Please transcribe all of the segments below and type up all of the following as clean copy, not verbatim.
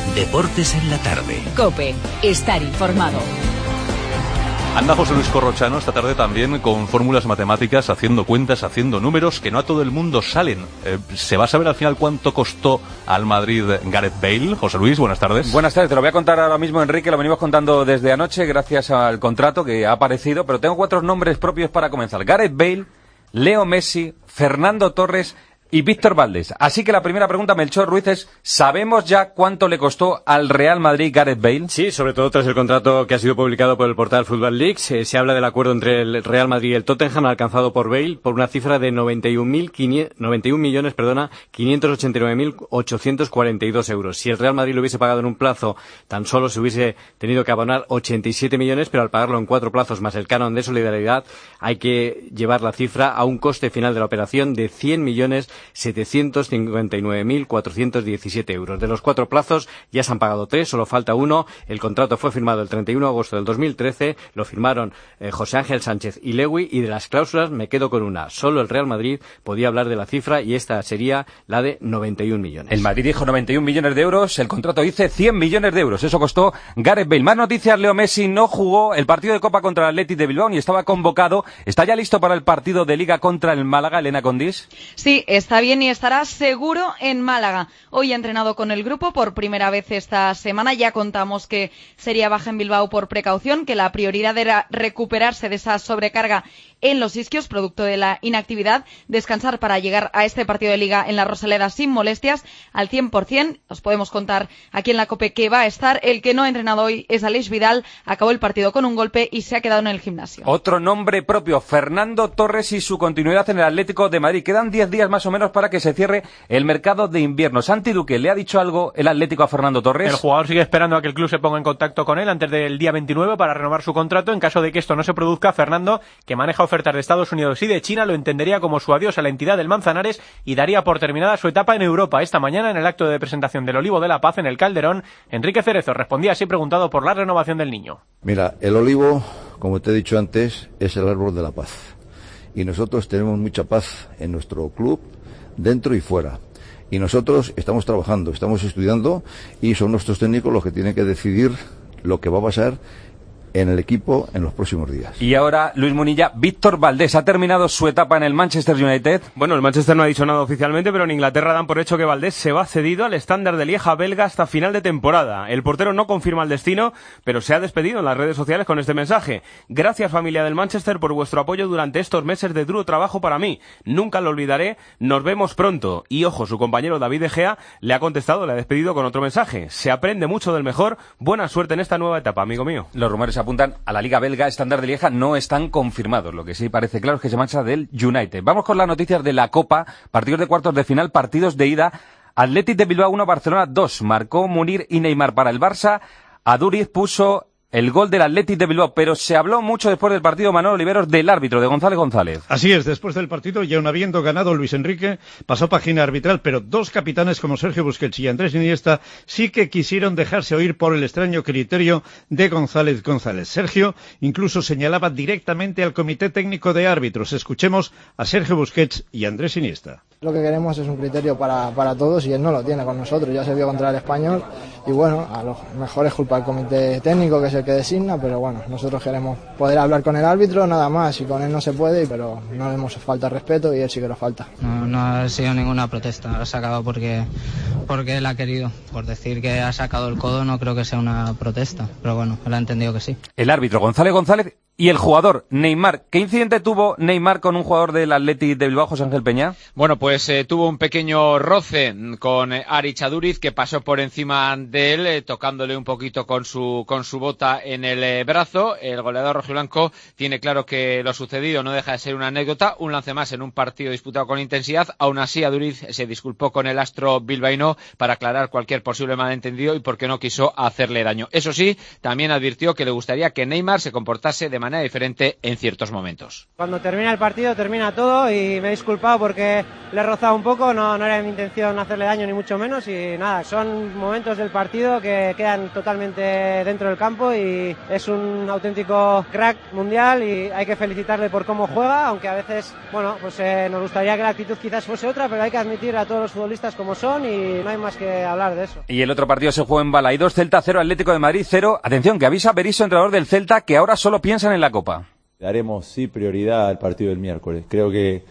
Deportes en la tarde. COPE. Estar informado. Anda José Luis Corrochano esta tarde también con fórmulas matemáticas, haciendo cuentas, haciendo números que no a todo el mundo salen. ¿Se va a saber al final cuánto costó al Madrid Gareth Bale? José Luis, buenas tardes. Buenas tardes, te lo voy a contar ahora mismo, Enrique, lo venimos contando desde anoche gracias al contrato que ha aparecido, pero tengo 4 nombres propios para comenzar. Gareth Bale, Leo Messi, Fernando Torres y Víctor Valdés. Así que la primera pregunta, Melchor Ruiz, es: ¿sabemos ya cuánto le costó al Real Madrid Gareth Bale? Sí, sobre todo tras el contrato que ha sido publicado por el portal Football League. Se habla del acuerdo entre el Real Madrid y el Tottenham alcanzado por Bale por una cifra de 91.589.842 euros. Si el Real Madrid lo hubiese pagado en un plazo, tan solo se hubiese tenido que abonar 87 millones, pero al pagarlo en 4 plazos más el canon de solidaridad, hay que llevar la cifra a un coste final de la operación de 100.759.417 euros. De los 4 plazos ya se han pagado 3, solo falta uno. El contrato fue firmado el 31 de agosto del 2013, lo firmaron José Ángel Sánchez y Lewy, y de las cláusulas me quedo con una. Solo el Real Madrid podía hablar de la cifra y esta sería la de 91 millones. El Madrid dijo 91 millones de euros, el contrato dice 100 millones de euros. Eso costó Gareth Bale. Más noticias: Leo Messi no jugó el partido de Copa contra el Athletic de Bilbao ni estaba convocado. ¿Está ya listo para el partido de Liga contra el Málaga, Elena Condis? Sí, está bien y estará seguro en Málaga. Hoy ha entrenado con el grupo por primera vez esta semana. Ya contamos que sería baja en Bilbao por precaución, que la prioridad era recuperarse de esa sobrecarga en los isquios, producto de la inactividad, descansar para llegar a este partido de Liga en la Rosaleda sin molestias, al 100%. Os podemos contar aquí en la COPE que va a estar. El que no ha entrenado hoy es Aleix Vidal. Acabó el partido con un golpe y se ha quedado en el gimnasio. Otro nombre propio, Fernando Torres y su continuidad en el Atlético de Madrid. Quedan 10 días más o menos para que se cierre el mercado de invierno. Santi Duque, ¿le ha dicho algo el Atlético a Fernando Torres? El jugador sigue esperando a que el club se ponga en contacto con él antes del día 29 para renovar su contrato. En caso de que esto no se produzca, Fernando, que maneja ofertas de Estados Unidos y de China, lo entendería como su adiós a la entidad del Manzanares y daría por terminada su etapa en Europa. Esta mañana, en el acto de presentación del Olivo de la Paz en el Calderón, Enrique Cerezo respondía así preguntado por la renovación del niño. Mira, el olivo, como te he dicho antes, es el árbol de la paz. Y nosotros tenemos mucha paz en nuestro club, dentro y fuera. Y nosotros estamos trabajando, estamos estudiando, y son nuestros técnicos los que tienen que decidir lo que va a pasar en el equipo en los próximos días. Y ahora, Luis Munilla, Víctor Valdés ha terminado su etapa en el Manchester United. Bueno, el Manchester no ha dicho nada oficialmente, pero en Inglaterra dan por hecho que Valdés se va cedido al Standard de Lieja belga hasta final de temporada. El portero no confirma el destino, pero se ha despedido en las redes sociales con este mensaje: gracias, familia del Manchester, por vuestro apoyo durante estos meses de duro trabajo para mí. Nunca lo olvidaré, nos vemos pronto. Y ojo, su compañero David De Gea le ha contestado, le ha despedido con otro mensaje: se aprende mucho del mejor, buena suerte en esta nueva etapa, amigo mío. Los rumores apuntan a la Liga belga. Standard de Lieja no están confirmados. Lo que sí parece claro es que se marcha del United. Vamos con las noticias de la Copa. Partidos de cuartos de final, partidos de ida. Athletic de Bilbao 1, Barcelona 2. Marcó Munir y Neymar para el Barça. Aduriz puso el gol del Athletic de Bilbao, pero se habló mucho después del partido, Manolo Oliveros, del árbitro, de González González. Así es, después del partido, y aun habiendo ganado Luis Enrique, pasó página arbitral, pero 2 capitanes como Sergio Busquets y Andrés Iniesta sí que quisieron dejarse oír por el extraño criterio de González González. Sergio incluso señalaba directamente al Comité Técnico de Árbitros. Escuchemos a Sergio Busquets y Andrés Iniesta. Lo que queremos es un criterio para todos, y él no lo tiene con nosotros. Ya se vio contra el Español y bueno, a lo mejor es culpa del Comité Técnico, que es el que designa, pero bueno, nosotros queremos poder hablar con el árbitro nada más, y con él no se puede, pero no le hemos falta respeto y él sí que lo falta. No ha sido ninguna protesta, lo ha sacado porque él ha querido. Por decir que ha sacado el codo no creo que sea una protesta, pero bueno, él ha entendido que sí. El árbitro González González y el jugador Neymar. ¿Qué incidente tuvo Neymar con un jugador del Athletic de Bilbao, José Ángel Peña? Bueno, pues tuvo un pequeño roce con Aritz Aduriz, que pasó por encima de él, tocándole un poquito con su bota en el brazo. El goleador rojiblanco tiene claro que lo sucedido no deja de ser una anécdota, un lance más en un partido disputado con intensidad. Aún así, Aduriz se disculpó con el astro bilbaíno para aclarar cualquier posible malentendido y porque no quiso hacerle daño. Eso sí, también advirtió que le gustaría que Neymar se comportase de manera manera diferente en ciertos momentos. Cuando termina el partido termina todo y me he disculpado porque le he rozado un poco, no era mi intención hacerle daño ni mucho menos y nada, son momentos del partido que quedan totalmente dentro del campo y es un auténtico crack mundial y hay que felicitarle por cómo juega, aunque a veces, bueno, pues nos gustaría que la actitud quizás fuese otra, pero hay que admitir a todos los futbolistas como son y no hay más que hablar de eso. Y el otro partido se jugó en Balaidos, Celta 0, Atlético de Madrid 0. Atención, que avisa Berizzo, entrenador del Celta, que ahora solo piensan en la Copa. Daremos sí prioridad al partido del miércoles. Creo que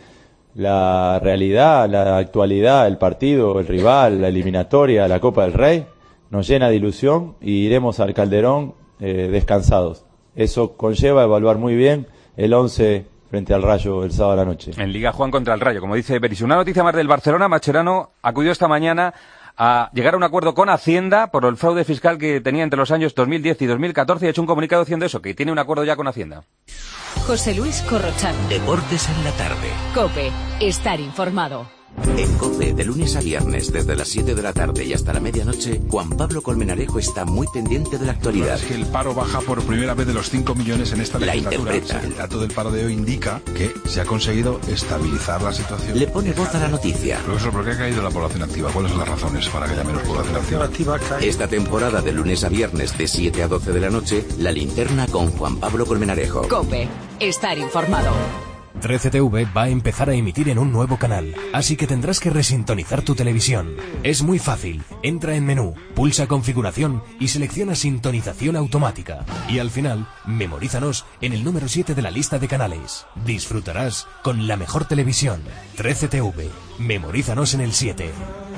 la realidad, la actualidad, el partido, el rival, la eliminatoria, la Copa del Rey, nos llena de ilusión y iremos al Calderón descansados. Eso conlleva evaluar muy bien el 11 frente al Rayo el sábado a la noche. En Liga juegan contra el Rayo, como dice Berizzo. Una noticia más del Barcelona. Mascherano acudió esta mañana a llegar a un acuerdo con Hacienda por el fraude fiscal que tenía entre los años 2010 y 2014 y ha hecho un comunicado diciendo eso, que tiene un acuerdo ya con Hacienda. José Luis Corrochano. Deportes en la tarde. COPE. Estar informado. En COPE, de lunes a viernes, desde las 7 de la tarde y hasta la medianoche, Juan Pablo Colmenarejo está muy pendiente de la actualidad. Es que el paro baja por primera vez de los 5 millones en esta legislatura. La interpreta. El dato del paro de hoy indica que se ha conseguido estabilizar la situación. Le pone voz a la noticia. Profesor, ¿por qué ha caído la población activa? ¿Cuáles son las razones para que haya menos población activa? Esta temporada, de lunes a viernes, de 7 a 12 de la noche, La Linterna con Juan Pablo Colmenarejo. COPE. Estar informado. 13TV va a empezar a emitir en un nuevo canal, así que tendrás que resintonizar tu televisión. Es muy fácil. Entra en menú, pulsa configuración y selecciona sintonización automática. Y al final, memorízanos en el número 7 de la lista de canales. Disfrutarás con la mejor televisión. 13TV. Memorízanos en el 7.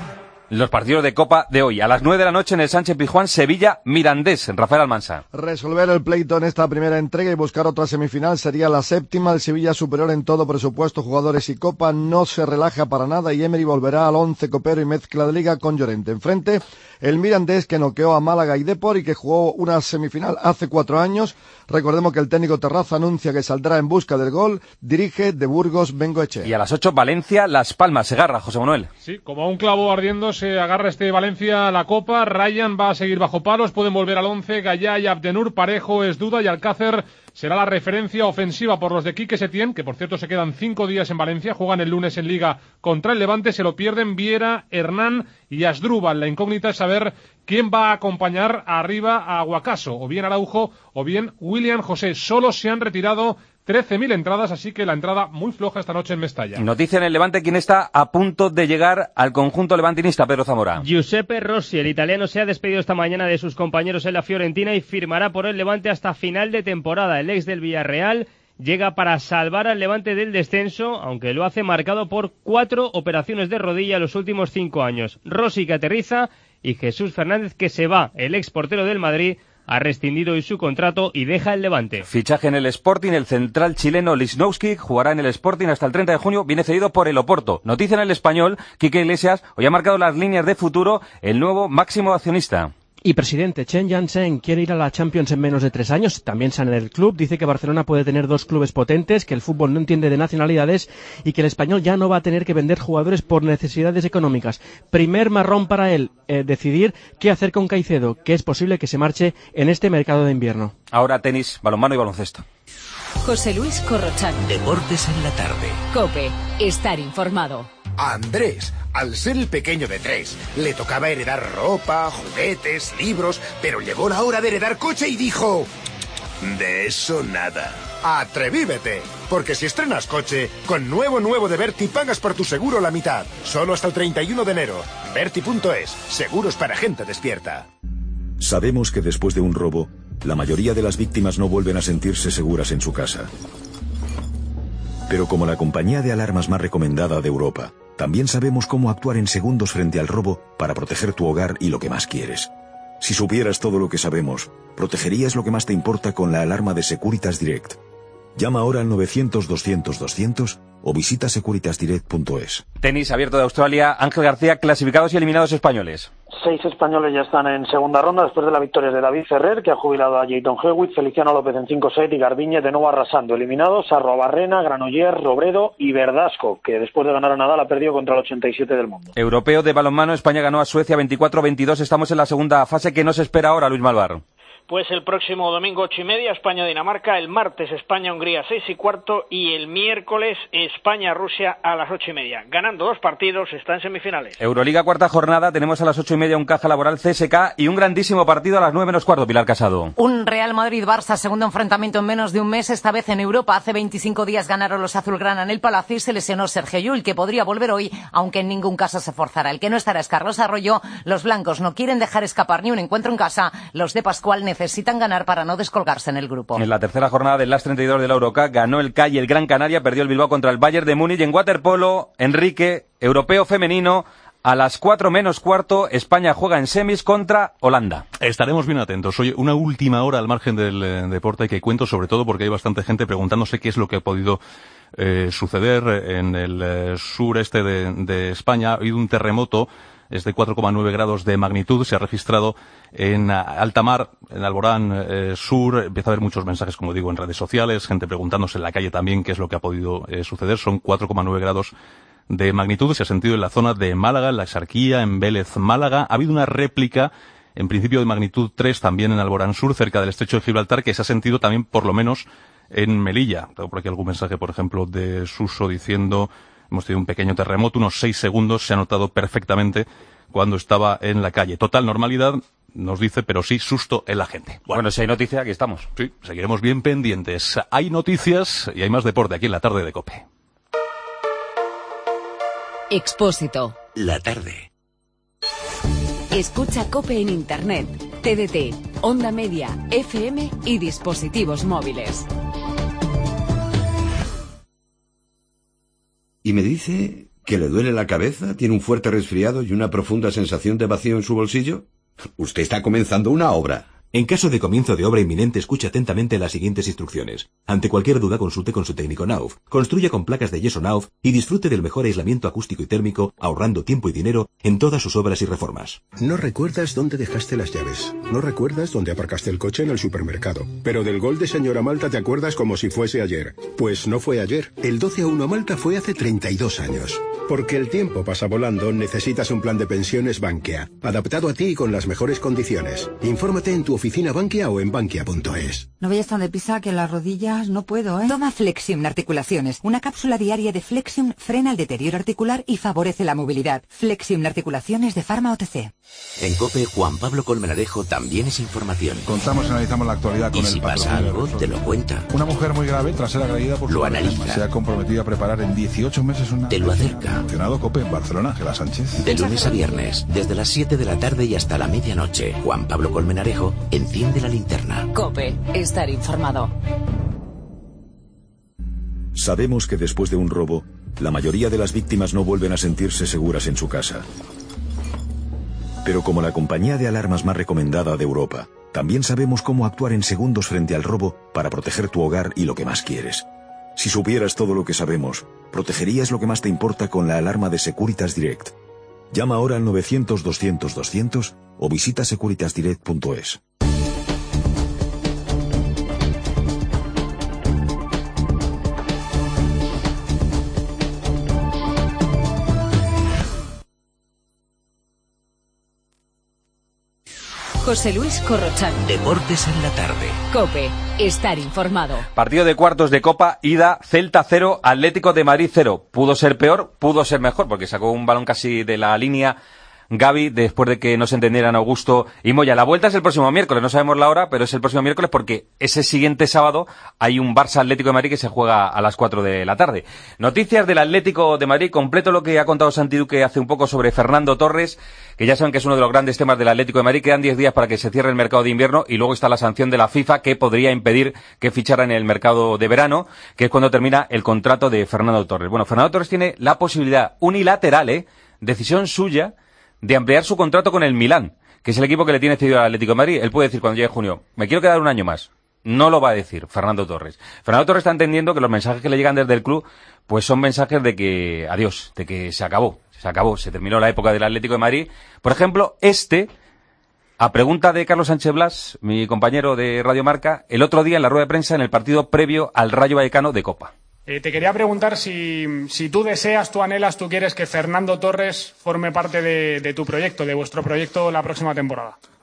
Los partidos de Copa de hoy. A las 9 de la noche en el Sánchez Pizjuán, Sevilla, Mirandés. Rafael Almansa. Resolver el pleito en esta primera entrega y buscar otra semifinal sería la séptima. El Sevilla, superior en todo presupuesto, jugadores y Copa, no se relaja para nada y Emery volverá al 11 copero y mezcla de liga con Llorente. Enfrente, el Mirandés, que noqueó a Málaga y Depor y que jugó una semifinal hace 4 años. Recordemos que el técnico Terraza anuncia que saldrá en busca del gol. Dirige de Burgos Bengoechea. Y a las 8, Valencia, Las Palmas. Segarra, José Manuel. Sí, como a un clavo ardiendo se agarra este Valencia a la Copa. Ryan va a seguir bajo palos, pueden volver al 11. Gallá y Abdenur, Parejo es duda y Alcácer será la referencia ofensiva por los de Quique Setién, que por cierto se quedan 5 días en Valencia, juegan el lunes en Liga contra el Levante, se lo pierden Viera, Hernán y Asdrúbal. La incógnita es saber quién va a acompañar arriba a Guacaso, o bien Araujo o bien William José. Solo se han retirado 13.000 entradas, así que la entrada muy floja esta noche en Mestalla. Noticia en el Levante, quien está a punto de llegar al conjunto levantinista, Pedro Zamora. Giuseppe Rossi, el italiano, se ha despedido esta mañana de sus compañeros en la Fiorentina y firmará por el Levante hasta final de temporada. El ex del Villarreal llega para salvar al Levante del descenso, aunque lo hace marcado por 4 operaciones de rodilla en los últimos 5 años. Rossi, que aterriza, y Jesús Fernández, que se va. El ex portero del Madrid ha rescindido hoy su contrato y deja el Levante. Fichaje en el Sporting, el central chileno Lichnowsky jugará en el Sporting hasta el 30 de junio, viene cedido por el Oporto. Noticia en el Español, Quique Iglesias hoy ha marcado las líneas de futuro el nuevo máximo accionista. Y presidente, Chen Jansen quiere ir a la Champions en menos de 3 años. También sale el club. Dice que Barcelona puede tener 2 clubes potentes, que el fútbol no entiende de nacionalidades y que el español ya no va a tener que vender jugadores por necesidades económicas. Primer marrón para él, decidir qué hacer con Caicedo, que es posible que se marche en este mercado de invierno. Ahora tenis, balonmano y baloncesto. José Luis Corrochano. Deportes en la tarde. COPE. Estar informado. A Andrés, al ser el pequeño de 3, le tocaba heredar ropa, juguetes, libros, pero llegó la hora de heredar coche y dijo: de eso nada. ¡Atrevívete! Porque si estrenas coche, con nuevo de Berti pagas por tu seguro la mitad. Solo hasta el 31 de enero. Berti.es. Seguros para gente despierta. Sabemos que después de un robo, la mayoría de las víctimas no vuelven a sentirse seguras en su casa. Pero como la compañía de alarmas más recomendada de Europa, también sabemos cómo actuar en segundos frente al robo para proteger tu hogar y lo que más quieres. Si supieras todo lo que sabemos, protegerías lo que más te importa con la alarma de Securitas Direct. Llama ahora al 900-200-200 o visita securitasdirect.es. Tenis abierto de Australia, Ángel García, clasificados y eliminados españoles. 6 españoles ya están en segunda ronda después de la victoria de David Ferrer, que ha jubilado a Jayton Hewitt, Feliciano López en 5-7 y Garbiñe de nuevo arrasando. Eliminados Arrobarrena, Granoller, Robredo y Verdasco, que después de ganar a Nadal ha perdido contra el 87 del mundo. Europeo de balonmano, España ganó a Suecia 24-22. Estamos en la segunda fase. ¿Qué nos espera ahora, Luis Malvar? Pues el próximo domingo 8:30 España-Dinamarca, el martes España-Hungría 6:15 y el miércoles España-Rusia a las 8:30. Ganando 2 partidos está en semifinales. Euroliga, cuarta jornada, tenemos a las 8:30 un Caja Laboral CSK y un grandísimo partido a las 9:15, Pilar Casado. Un Real Madrid-Barça, segundo enfrentamiento en menos de un mes, esta vez en Europa. Hace 25 días ganaron los azulgrana en el Palacio y se lesionó Sergio Llull, que podría volver hoy, aunque en ningún caso se forzará. El que no estará es Carlos Arroyo. Los blancos no quieren dejar escapar ni un encuentro en casa. Los de Pascual necesitan ganar para no descolgarse en el grupo. En la tercera jornada del LAS 32 de la Eurocup ganó el CAI el Gran Canaria, perdió el Bilbao contra el Bayern de Múnich. En waterpolo, Enrique, europeo femenino, a las 4:15, España juega en semis contra Holanda. Estaremos bien atentos. Oye, una última hora al margen del deporte que cuento, sobre todo porque hay bastante gente preguntándose qué es lo que ha podido suceder en el sureste de España. Ha habido un terremoto. Es de 4,9 grados de magnitud, se ha registrado en alta mar, en Alborán Sur. Empieza a haber muchos mensajes, como digo, en redes sociales, gente preguntándose en la calle también qué es lo que ha podido suceder. Son 4,9 grados de magnitud, se ha sentido en la zona de Málaga, en la Exarquía, en Vélez, Málaga. Ha habido una réplica, en principio de magnitud 3, también en Alborán Sur, cerca del estrecho de Gibraltar, que se ha sentido también, por lo menos, en Melilla. Tengo por aquí algún mensaje, por ejemplo, de Suso diciendo... Hemos tenido un pequeño terremoto, unos 6 segundos, se ha notado perfectamente cuando estaba en la calle. Total normalidad, nos dice, pero sí susto en la gente. Bueno, si hay noticia, aquí estamos. Sí, seguiremos bien pendientes. Hay noticias y hay más deporte aquí en la tarde de COPE. Expósito. La tarde. Escucha COPE en Internet, TDT, Onda Media, FM y dispositivos móviles. Y me dice que le duele la cabeza, tiene un fuerte resfriado y una profunda sensación de vacío en su bolsillo. Usted está comenzando una obra. En caso de comienzo de obra inminente, escuche atentamente las siguientes instrucciones. Ante cualquier duda, consulte con su técnico Nauf. Construya con placas de yeso Nauf y disfrute del mejor aislamiento acústico y térmico, ahorrando tiempo y dinero en todas sus obras y reformas. No recuerdas dónde dejaste las llaves. No recuerdas dónde aparcaste el coche en el supermercado. Pero del gol de Señora Malta te acuerdas como si fuese ayer. Pues no fue ayer. El 12-1 a Malta fue hace 32 años. Porque el tiempo pasa volando, necesitas un plan de pensiones Bankia. Adaptado a ti y con las mejores condiciones. Infórmate en tu oficina Bankia o en bankia.es. No vayas tan deprisa que las rodillas no puedo, ¿eh? Toma Flexium Articulaciones. Una cápsula diaria de Flexium frena el deterioro articular y favorece la movilidad. Flexium Articulaciones de Pharma OTC. En COPE, Juan Pablo Colmenarejo también es información. Contamos y analizamos la actualidad con y si pasa algo, te lo cuenta. Una mujer muy grave, tras ser agredida por lo su analiza. Se ha comprometido a preparar en 18 meses una... Te lo acerca. COPE en Barcelona, Ángela Sánchez. De lunes a viernes, desde las 7 de la tarde y hasta la medianoche, Juan Pablo Colmenarejo enciende la linterna. COPE, estar informado. Sabemos que después de un robo, la mayoría de las víctimas no vuelven a sentirse seguras en su casa. Pero como la compañía de alarmas más recomendada de Europa, también sabemos cómo actuar en segundos frente al robo para proteger tu hogar y lo que más quieres. Si supieras todo lo que sabemos, protegerías lo que más te importa con la alarma de Securitas Direct. Llama ahora al 900-200-200 o visita securitasdirect.es. José Luis Corrochano. Deportes en la tarde. COPE, estar informado. Partido de cuartos de Copa, ida, Celta 0, Atlético de Madrid 0. Pudo ser peor, pudo ser mejor, porque sacó un balón casi de la línea Gavi, después de que no se entendieran Augusto y Moya. La vuelta es el próximo miércoles, no sabemos la hora, pero es el próximo miércoles porque ese siguiente sábado hay un Barça Atlético de Madrid que se juega a las 4 de la tarde. Noticias del Atlético de Madrid, completo lo que ha contado Santi Duque hace un poco sobre Fernando Torres, que ya saben que es uno de los grandes temas del Atlético de Madrid. Quedan 10 días para que se cierre el mercado de invierno y luego está la sanción de la FIFA que podría impedir que fichara en el mercado de verano, que es cuando termina el contrato de Fernando Torres. Bueno, Fernando Torres tiene la posibilidad unilateral, decisión suya, de ampliar su contrato con el Milán, que es el equipo que le tiene cedido al Atlético de Madrid. Él puede decir cuando llegue junio, me quiero quedar un año más. No lo va a decir Fernando Torres. Fernando Torres está entendiendo que los mensajes que le llegan desde el club, pues son mensajes de que adiós, de que se acabó, se terminó la época del Atlético de Madrid. Por ejemplo, a pregunta de Carlos Sánchez Blas, mi compañero de Radio Marca, el otro día en la rueda de prensa en el partido previo al Rayo Vallecano de Copa. Te quería preguntar si tú deseas, tú anhelas, tú quieres que Fernando Torres forme parte de tu proyecto, de vuestro proyecto la próxima temporada.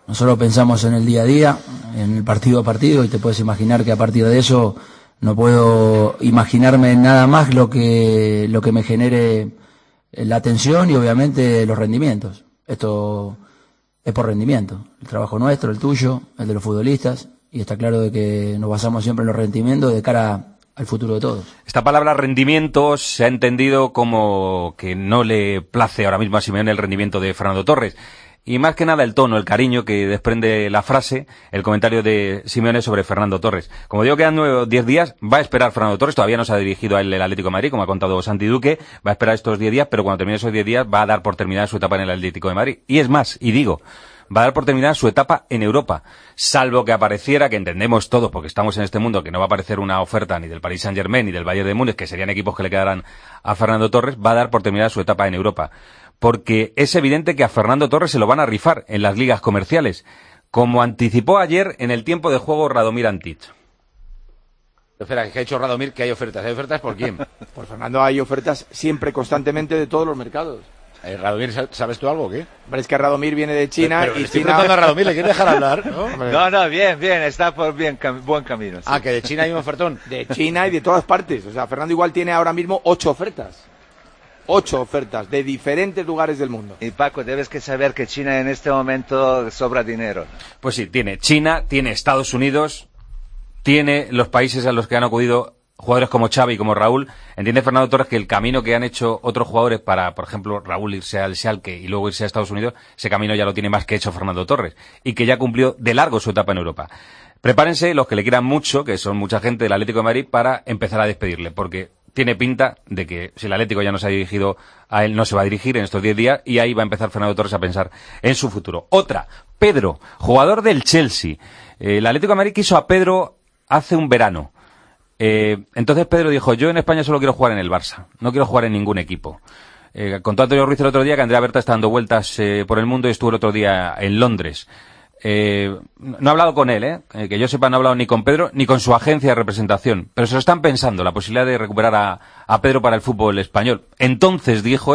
Nosotros pensamos en el día a día, en el partido a partido, y te puedes imaginar que a partir de eso no puedo imaginarme nada más lo que me genere la tensión y obviamente los rendimientos. Esto es por rendimiento, el trabajo nuestro, el tuyo, el de los futbolistas, y está claro de que nos basamos siempre en los rendimientos de cara al futuro de todos. Esta palabra rendimientos se ha entendido como que no le place ahora mismo a Simeone el rendimiento de Fernando Torres. Y más que nada el tono, el cariño que desprende la frase, el comentario de Simeone sobre Fernando Torres. Como digo, quedan 9 o 10 días, va a esperar Fernando Torres, todavía no se ha dirigido a él el Atlético de Madrid, como ha contado Santi Duque, va a esperar estos 10 días, pero cuando termine esos 10 días va a dar por terminada su etapa en el Atlético de Madrid. Y es más, y digo, va a dar por terminada su etapa en Europa, salvo que apareciera, que entendemos todos, porque estamos en este mundo, que no va a aparecer una oferta ni del Paris Saint-Germain ni del Bayern de Múnich, que serían equipos que le quedarán a Fernando Torres, va a dar por terminada su etapa en Europa. Porque es evidente que a Fernando Torres se lo van a rifar en las ligas comerciales, como anticipó ayer en el tiempo de juego Radomir Antic. Espera, ¿qué ha dicho Radomir? Que hay ofertas. ¿Hay ofertas por quién? Por Fernando hay ofertas siempre, constantemente, de todos los mercados. Radomir, ¿sabes tú algo o qué? Pero es que Radomir viene de China pero y estoy China... preguntando a Radomir, ¿le quieres dejar hablar? No, bien, está por buen camino. Sí. Ah, que de China hay un ofertón. De China y de todas partes. O sea, Fernando igual tiene ahora mismo 8 ofertas. 8 ofertas de diferentes lugares del mundo. Y Paco, debes que saber que China en este momento sobra dinero. Pues sí, tiene China, tiene Estados Unidos, tiene los países a los que han acudido jugadores como Xavi y como Raúl. Entiende Fernando Torres que el camino que han hecho otros jugadores para, por ejemplo, Raúl irse al Schalke y luego irse a Estados Unidos, ese camino ya lo tiene más que hecho Fernando Torres y que ya cumplió de largo su etapa en Europa. Prepárense los que le quieran mucho, que son mucha gente del Atlético de Madrid, para empezar a despedirle, porque tiene pinta de que si el Atlético ya no se ha dirigido a él, no se va a dirigir en estos 10 días y ahí va a empezar Fernando Torres a pensar en su futuro. Otra, Pedro, jugador del Chelsea. El Atlético de Madrid quiso a Pedro hace un verano. Entonces Pedro dijo, yo en España solo quiero jugar en el Barça, no quiero jugar en ningún equipo. Contó Antonio Ruiz el otro día que Andrea Berta está dando vueltas por el mundo y estuvo el otro día en Londres. No he hablado con él, que yo sepa no he hablado ni con Pedro ni con su agencia de representación, pero se lo están pensando, la posibilidad de recuperar a Pedro para el fútbol español. Entonces dijo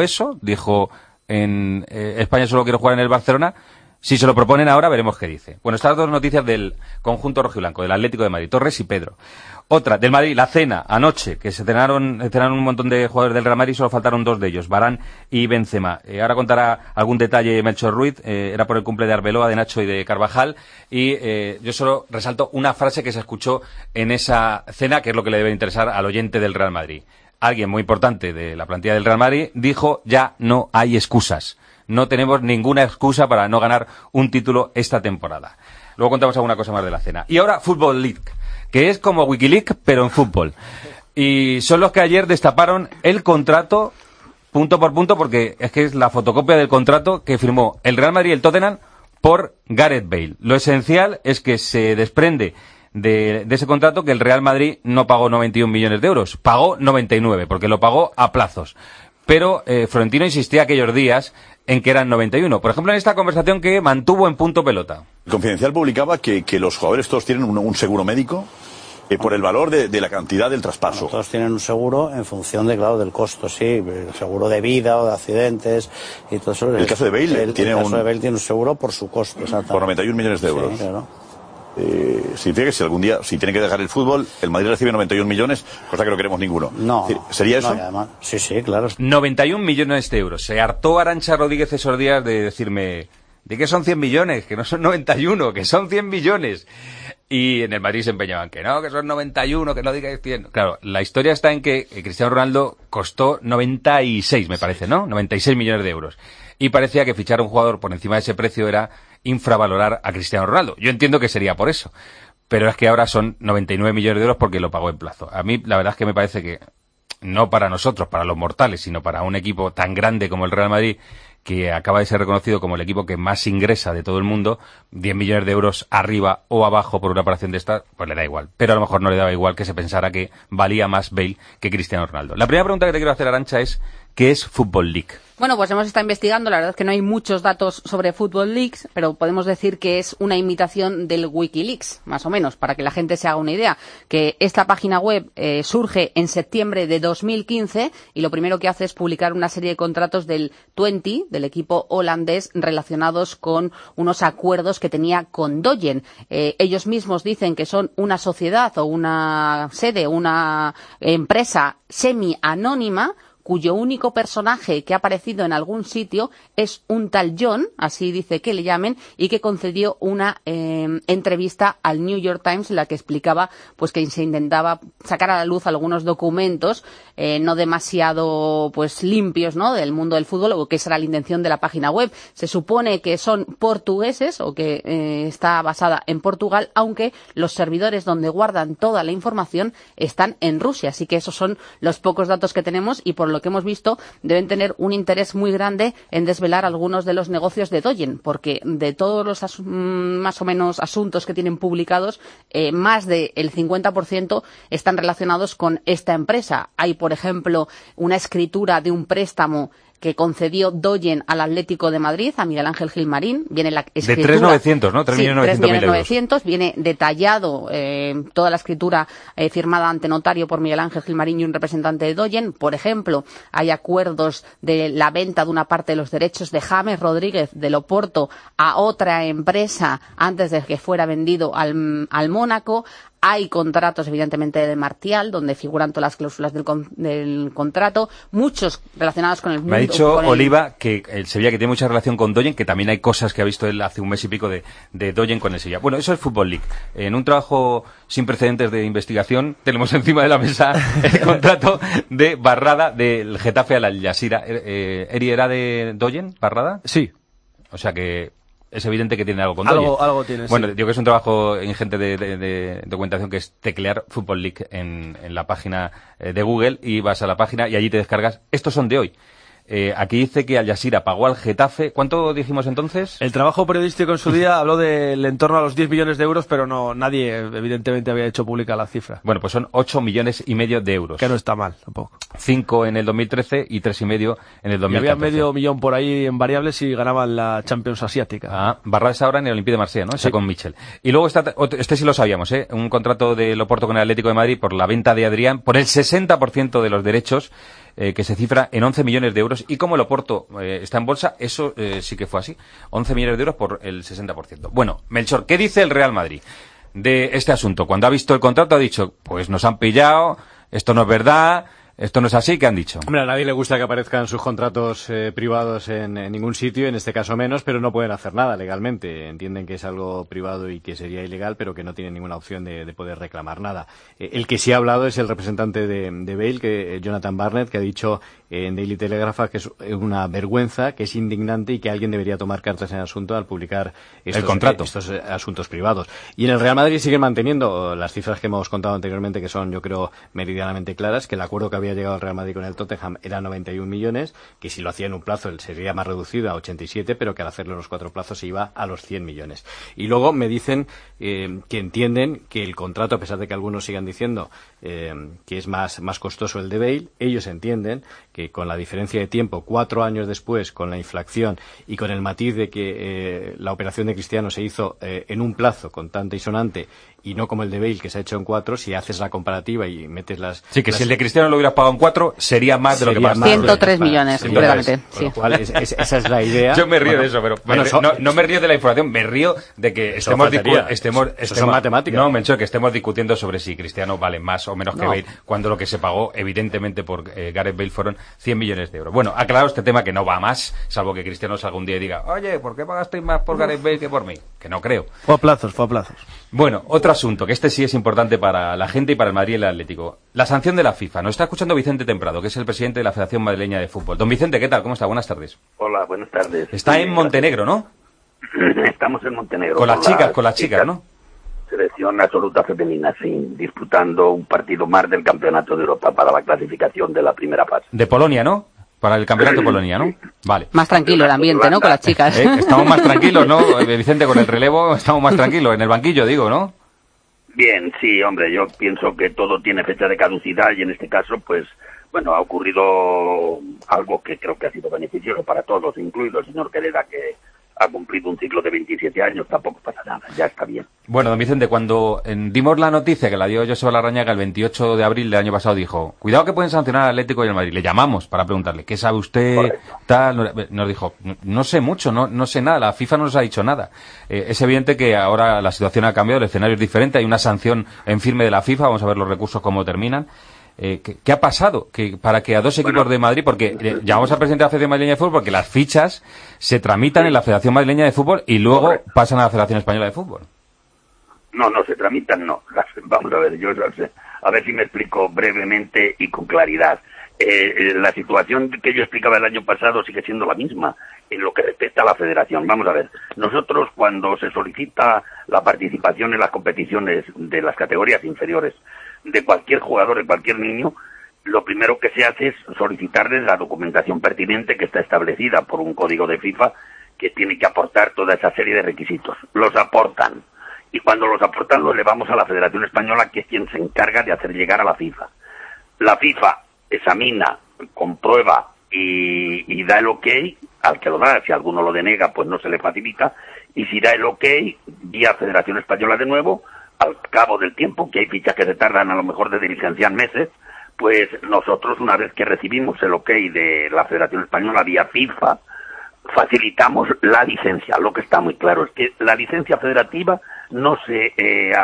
en España solo quiero jugar en el Barcelona. Si se lo proponen ahora veremos qué dice. Bueno, estas dos noticias del conjunto rojiblanco, del Atlético de Madrid, Torres y Pedro. Otra, del Madrid, la cena, anoche, que se cenaron un montón de jugadores del Real Madrid, solo faltaron 2 de ellos, Varane y Benzema. Ahora contará algún detalle Melchor Ruiz, era por el cumple de Arbeloa, de Nacho y de Carvajal, y yo solo resalto una frase que se escuchó en esa cena, que es lo que le debe interesar al oyente del Real Madrid. Alguien muy importante de la plantilla del Real Madrid dijo, ya no hay excusas. No tenemos ninguna excusa para no ganar un título esta temporada. Luego contamos alguna cosa más de la cena. Y ahora, Football League, que es como Wikileaks, pero en fútbol. Y son los que ayer destaparon el contrato, punto por punto, porque es que es la fotocopia del contrato que firmó el Real Madrid y el Tottenham por Gareth Bale. Lo esencial es que se desprende de ese contrato que el Real Madrid no pagó 91 millones de euros, pagó 99, porque lo pagó a plazos. Pero Florentino insistía aquellos días en que eran 91. Por ejemplo, en esta conversación que mantuvo en Punto Pelota. Confidencial publicaba que los jugadores todos tienen un seguro médico por el valor de la cantidad del traspaso. Bueno, todos tienen un seguro en función del costo, sí, el seguro de vida o de accidentes y todo eso. El caso de Bale tiene un seguro por su costo, exactamente. Por 91 millones de euros. Sí, claro. Significa que si algún día, si tiene que dejar el fútbol, el Madrid recibe 91 millones, cosa que no queremos ninguno. No. ¿Sería eso? No, además, sí, claro. 91 millones de euros. Se hartó Arantxa Rodríguez esos días de decirme, de que son 100 millones, que no son 91, que son 100 millones. Y en el Madrid se empeñaban que no, que son 91, que no digáis 100. Claro, la historia está en que Cristiano Ronaldo costó 96, me parece, ¿no? 96 millones de euros. Y parecía que fichar a un jugador por encima de ese precio era infravalorar a Cristiano Ronaldo. Yo entiendo que sería por eso. Pero es que ahora son 99 millones de euros porque lo pagó en plazo. A mí, la verdad es que me parece que, no para nosotros, para los mortales, sino para un equipo tan grande como el Real Madrid, que acaba de ser reconocido como el equipo que más ingresa de todo el mundo, 10 millones de euros arriba o abajo por una operación de esta, pues le da igual. Pero a lo mejor no le daba igual que se pensara que valía más Bale que Cristiano Ronaldo. La primera pregunta que te quiero hacer, Arantxa, es ¿Qué es Football League? Bueno, pues hemos estado investigando, la verdad es que no hay muchos datos sobre Football Leaks, pero podemos decir que es una imitación del Wikileaks, más o menos, para que la gente se haga una idea, que esta página web surge en septiembre de 2015 y lo primero que hace es publicar una serie de contratos del Twente, del equipo holandés, relacionados con unos acuerdos que tenía con Doyen. Ellos mismos dicen que son una sociedad o una sede, una empresa semi-anónima, cuyo único personaje que ha aparecido en algún sitio es un tal John, así dice que le llamen, y que concedió una entrevista al New York Times en la que explicaba pues que se intentaba sacar a la luz algunos documentos no demasiado pues limpios, ¿no?, del mundo del fútbol, o que esa era la intención de la página web. Se supone que son portugueses o que está basada en Portugal, aunque los servidores donde guardan toda la información están en Rusia, así que esos son los pocos datos que tenemos y por lo que hemos visto deben tener un interés muy grande en desvelar algunos de los negocios de Doyen, porque de todos los más o menos asuntos que tienen publicados, más del 50% están relacionados con esta empresa. Hay, por ejemplo, una escritura de un préstamo que concedió Doyen al Atlético de Madrid, a Miguel Ángel Gilmarín. Viene la escritura... De 3.900.000, ¿no? 3.900.000 euros. Viene detallado toda la escritura firmada ante notario por Miguel Ángel Gilmarín y un representante de Doyen. Por ejemplo, hay acuerdos de la venta de una parte de los derechos de James Rodríguez del Oporto a otra empresa antes de que fuera vendido al Mónaco. Hay contratos, evidentemente, de Martial, donde figuran todas las cláusulas del contrato, muchos relacionados con el mundo. Me ha dicho Oliva que el Sevilla, que tiene mucha relación con Doyen, que también hay cosas que ha visto él hace un mes y pico de Doyen con el Sevilla. Bueno, eso es Football League. En un trabajo sin precedentes de investigación, tenemos encima de la mesa el contrato de Barrada del Getafe al Al-Jazeera. ¿Eri era de Doyen, Barrada? Sí. O sea que... es evidente que tiene algo con Doyen. Algo tiene, bueno, sí. Digo que es un trabajo ingente de documentación, que es teclear Football League en la página de Google, y vas a la página y allí te descargas. Estos son de hoy. Aquí dice que Al Jazeera pagó al Getafe. ¿Cuánto dijimos entonces? El trabajo periodístico en su día habló del entorno a los 10 millones de euros, pero no, nadie evidentemente había hecho pública la cifra. Bueno, pues son 8,5 millones de euros. Que no está mal, tampoco. 5 en el 2013 y 3,5 en el 2014. Y había medio millón por ahí en variables y ganaban la Champions Asiática. Ah, Barrada está ahora en el Olympique de Marsella, ¿no? Esa con Michel. Y luego está, este sí lo sabíamos, un contrato del Oporto con el Atlético de Madrid por la venta de Adrián, por el 60% de los derechos, que se cifra en 11 millones de euros, y como el Oporto está en bolsa, eso sí que fue así, 11 millones de euros por el 60%. Bueno, Melchor, ¿qué dice el Real Madrid de este asunto? Cuando ha visto el contrato ha dicho, pues nos han pillado, esto no es verdad, esto no es así. ¿Qué han dicho? Hombre, a nadie le gusta que aparezcan sus contratos privados en ningún sitio, en este caso menos, pero no pueden hacer nada legalmente. Entienden que es algo privado y que sería ilegal, pero que no tienen ninguna opción de poder reclamar nada. El que sí ha hablado es el representante de Bale, Jonathan Barnett, que ha dicho en Daily Telegraph que es una vergüenza, que es indignante y que alguien debería tomar cartas en el asunto al publicar estos asuntos privados. Y en el Real Madrid siguen manteniendo las cifras que hemos contado anteriormente, que son, yo creo, meridianamente claras, que el acuerdo que había llegado el Real Madrid con el Tottenham era 91 millones, que si lo hacía en un plazo sería más reducido a 87, pero que al hacerlo en los 4 plazos se iba a los 100 millones. Y luego me dicen que entienden que el contrato, a pesar de que algunos sigan diciendo que es más costoso el de Bale, ellos entienden que con la diferencia de tiempo, 4 años después, con la inflación y con el matiz de que la operación de Cristiano se hizo en un plazo contante y sonante, y no como el de Bale, que se ha hecho en 4, si haces la comparativa y metes las... Sí, que si el de Cristiano lo hubieras pagado en 4, sería más de lo que pagaste. 103 millones, completamente. Con lo cual, esa es la idea. Yo me río de eso, pero no me río de la información, me río de que estemos son matemáticas. No, Melchor, que estemos discutiendo sobre si Cristiano vale más o menos que Bale, cuando lo que se pagó, evidentemente, por Gareth Bale fueron 100 millones de euros. Bueno, aclaro este tema, que no va más, salvo que Cristiano salga un día y diga, oye, ¿por qué pagasteis más por Gareth Bale que por mí? Que no creo. Fue a plazos. Bueno, otro asunto, que este sí es importante para la gente y para el Madrid y el Atlético. La sanción de la FIFA. Nos está escuchando Vicente Temprado, que es el presidente de la Federación Madrileña de Fútbol. Don Vicente, ¿qué tal? ¿Cómo está? Buenas tardes. Hola, buenas tardes. Está en Montenegro, ¿no? Estamos en Montenegro. Con las chicas, ¿no? Selección absoluta femenina, sí, disputando un partido más del Campeonato de Europa para la clasificación de la primera fase. De Polonia, ¿no? Para el Campeonato de Polonia, ¿no? Vale. Más tranquilo el ambiente, ¿no? Con las chicas. Estamos más tranquilos, ¿no? Vicente, con el relevo estamos más tranquilos. En el banquillo, digo, ¿no? Bien, sí, hombre, yo pienso que todo tiene fecha de caducidad y en este caso, pues bueno, ha ocurrido algo que creo que ha sido beneficioso para todos, incluido el señor Quereda, que ha cumplido un ciclo de 27 años, tampoco pasa nada, ya está bien. Bueno, don Vicente, cuando dimos la noticia que la dio Joseba Larrañaga el 28 de abril del año pasado, dijo, cuidado que pueden sancionar al Atlético y al Madrid. Le llamamos para preguntarle, ¿qué sabe usted? Correcto. Tal, nos dijo, no sé mucho, no sé nada, la FIFA no nos ha dicho nada. Es evidente que ahora la situación ha cambiado, el escenario es diferente, hay una sanción en firme de la FIFA, vamos a ver los recursos cómo terminan. ¿Qué ha pasado? Para que a dos equipos de Madrid, porque llamamos al presidente de la Federación Madrileña de Fútbol porque las fichas se tramitan en la Federación Madrileña de Fútbol y luego pasan a la Federación Española de Fútbol. No se tramitan, no. Vamos a ver, a ver si me explico brevemente y con claridad. La situación que yo explicaba el año pasado sigue siendo la misma en lo que respecta a la federación. Vamos a ver, nosotros cuando se solicita la participación en las competiciones de las categorías inferiores de cualquier jugador, de cualquier niño, lo primero que se hace es solicitarles la documentación pertinente que está establecida por un código de FIFA que tiene que aportar toda esa serie de requisitos. Los aportan. Y cuando los aportan los elevamos a la Federación Española, que es quien se encarga de hacer llegar a la FIFA. La FIFA examina, comprueba y da el ok al que lo da. Si alguno lo denega, pues no se le facilita. Y si da el ok, vía Federación Española de nuevo, al cabo del tiempo, que hay fichas que se tardan a lo mejor de diligenciar meses, pues nosotros, una vez que recibimos el ok de la Federación Española vía FIFA, facilitamos la licencia. Lo que está muy claro es que la licencia federativa no se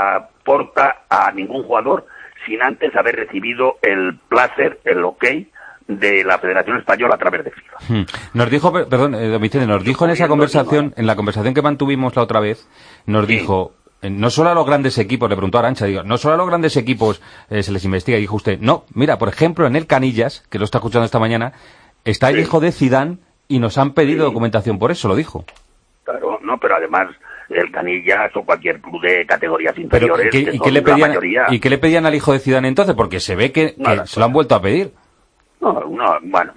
aporta a ningún jugador sin antes haber recibido el placer, el ok de la Federación Española a través de FIFA. Nos dijo, perdón, don Vicente, nos dijo en esa conversación, en la conversación que mantuvimos la otra vez, nos dijo, no solo a los grandes equipos, le preguntó a Arantxa, digo, no solo a los grandes equipos se les investiga, y dijo usted, no, mira, por ejemplo, en el Canillas, que lo está escuchando esta mañana, está el hijo de Zidane y nos han pedido documentación por eso, lo dijo. Claro, no, pero además el Canillas o cualquier club de categorías inferiores, ¿y qué le pedían al hijo de Zidane entonces? Porque se ve que se lo han vuelto a pedir. Bueno,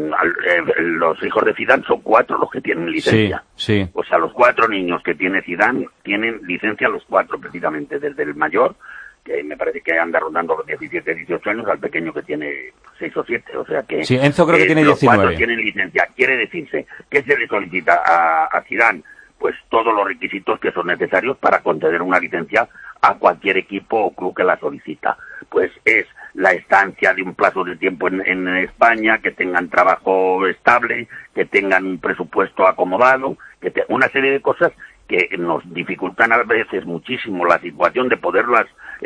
los hijos de Zidane son 4 los que tienen licencia. Sí. O sea, los 4 niños que tiene Zidane tienen licencia, los 4 precisamente, desde el mayor, que me parece que anda rondando los 17, 18 años, al pequeño que tiene 6 o 7, o sea que... Sí, Enzo creo que tiene los 19. 4 tienen licencia. Quiere decirse que se le solicita a Zidane pues todos los requisitos que son necesarios para conceder una licencia a cualquier equipo o club que la solicita. Pues es la estancia de un plazo de tiempo en España, que tengan trabajo estable, que tengan un presupuesto acomodado, una serie de cosas que nos dificultan a veces muchísimo la situación de poderlas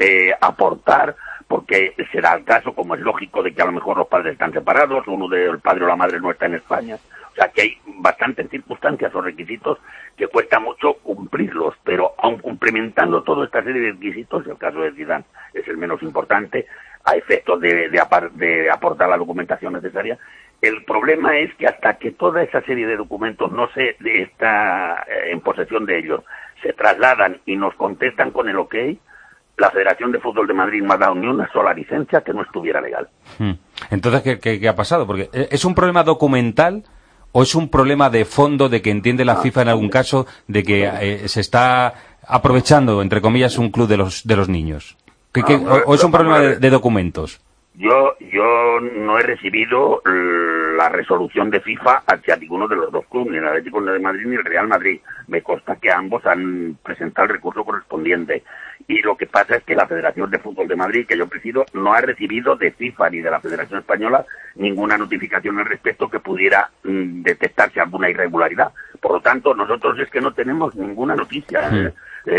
aportar, porque será el caso, como es lógico, de que a lo mejor los padres están separados, el padre o la madre no está en España. O sea que hay bastantes circunstancias o requisitos que cuesta mucho cumplirlos, pero aun cumplimentando toda esta serie de requisitos, el caso de Zidane es el menos importante, a efectos de aportar la documentación necesaria. El problema es que hasta que toda esa serie de documentos no se está en posesión de ellos, se trasladan y nos contestan con el ok, la Federación de Fútbol de Madrid no ha dado ni una sola licencia que no estuviera legal. Entonces, ¿qué ha pasado? Porque ¿es un problema documental o es un problema de fondo de que entiende la FIFA en algún caso de que se está aprovechando, entre comillas, un club de los niños? ¿O es un problema de documentos? Yo no he recibido la resolución de FIFA hacia ninguno de los dos clubes, ni el Atlético de Madrid ni el Real Madrid. Me consta que ambos han presentado el recurso correspondiente. Y lo que pasa es que la Federación de Fútbol de Madrid, que yo presido, no ha recibido de FIFA ni de la Federación Española ninguna notificación al respecto que pudiera detectarse alguna irregularidad. Por lo tanto, nosotros es que no tenemos ninguna noticia.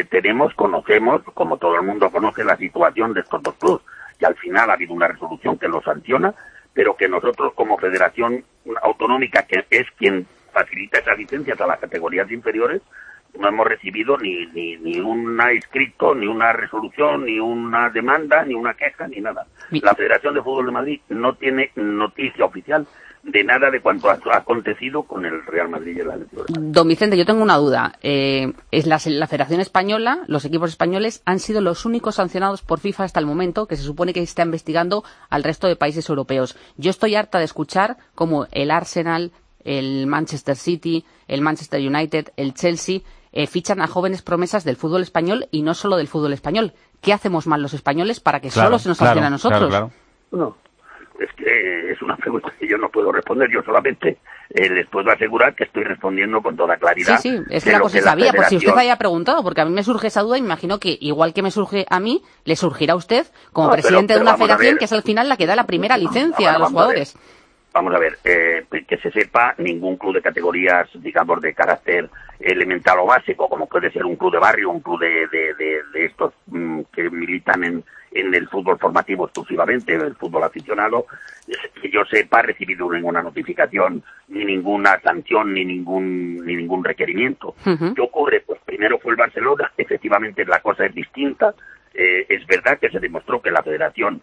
Conocemos, como todo el mundo conoce, la situación de estos dos clubes, que al final ha habido una resolución que los sanciona, pero que nosotros como Federación Autonómica, que es quien facilita esas licencias a las categorías inferiores, no hemos recibido ni un escrito, ni una resolución, ni una demanda, ni una queja, ni nada. La Federación de Fútbol de Madrid no tiene noticia oficial de nada de cuanto ha acontecido con el Real Madrid y el Atlético de Madrid. Don Vicente, yo tengo una duda. La Federación Española, los equipos españoles, han sido los únicos sancionados por FIFA hasta el momento, que se supone que se está investigando al resto de países europeos. Yo estoy harta de escuchar como el Arsenal, el Manchester City, el Manchester United, el Chelsea, fichan a jóvenes promesas del fútbol español y no solo del fútbol español. ¿Qué hacemos mal los españoles para que solo se nos sancione a nosotros? No. Es que es una pregunta que yo no puedo responder. Yo solamente les puedo asegurar que estoy respondiendo con toda claridad. Sí, es que la cosa sabía, por si usted haya preguntado, porque a mí me surge esa duda y me imagino que igual que me surge a mí, le surgirá a usted como presidente de una federación que es al final la que da la primera licencia a los jugadores. Vamos a ver, que se sepa, ningún club de categorías, digamos, de carácter elemental o básico, como puede ser un club de barrio, un club de estos que militan en el fútbol formativo exclusivamente, el fútbol aficionado, que yo sepa, ha recibido ninguna notificación, ni ninguna sanción, ni ningún requerimiento. ¿Qué ocurre? Pues primero fue el Barcelona, efectivamente la cosa es distinta. Es verdad que se demostró que la federación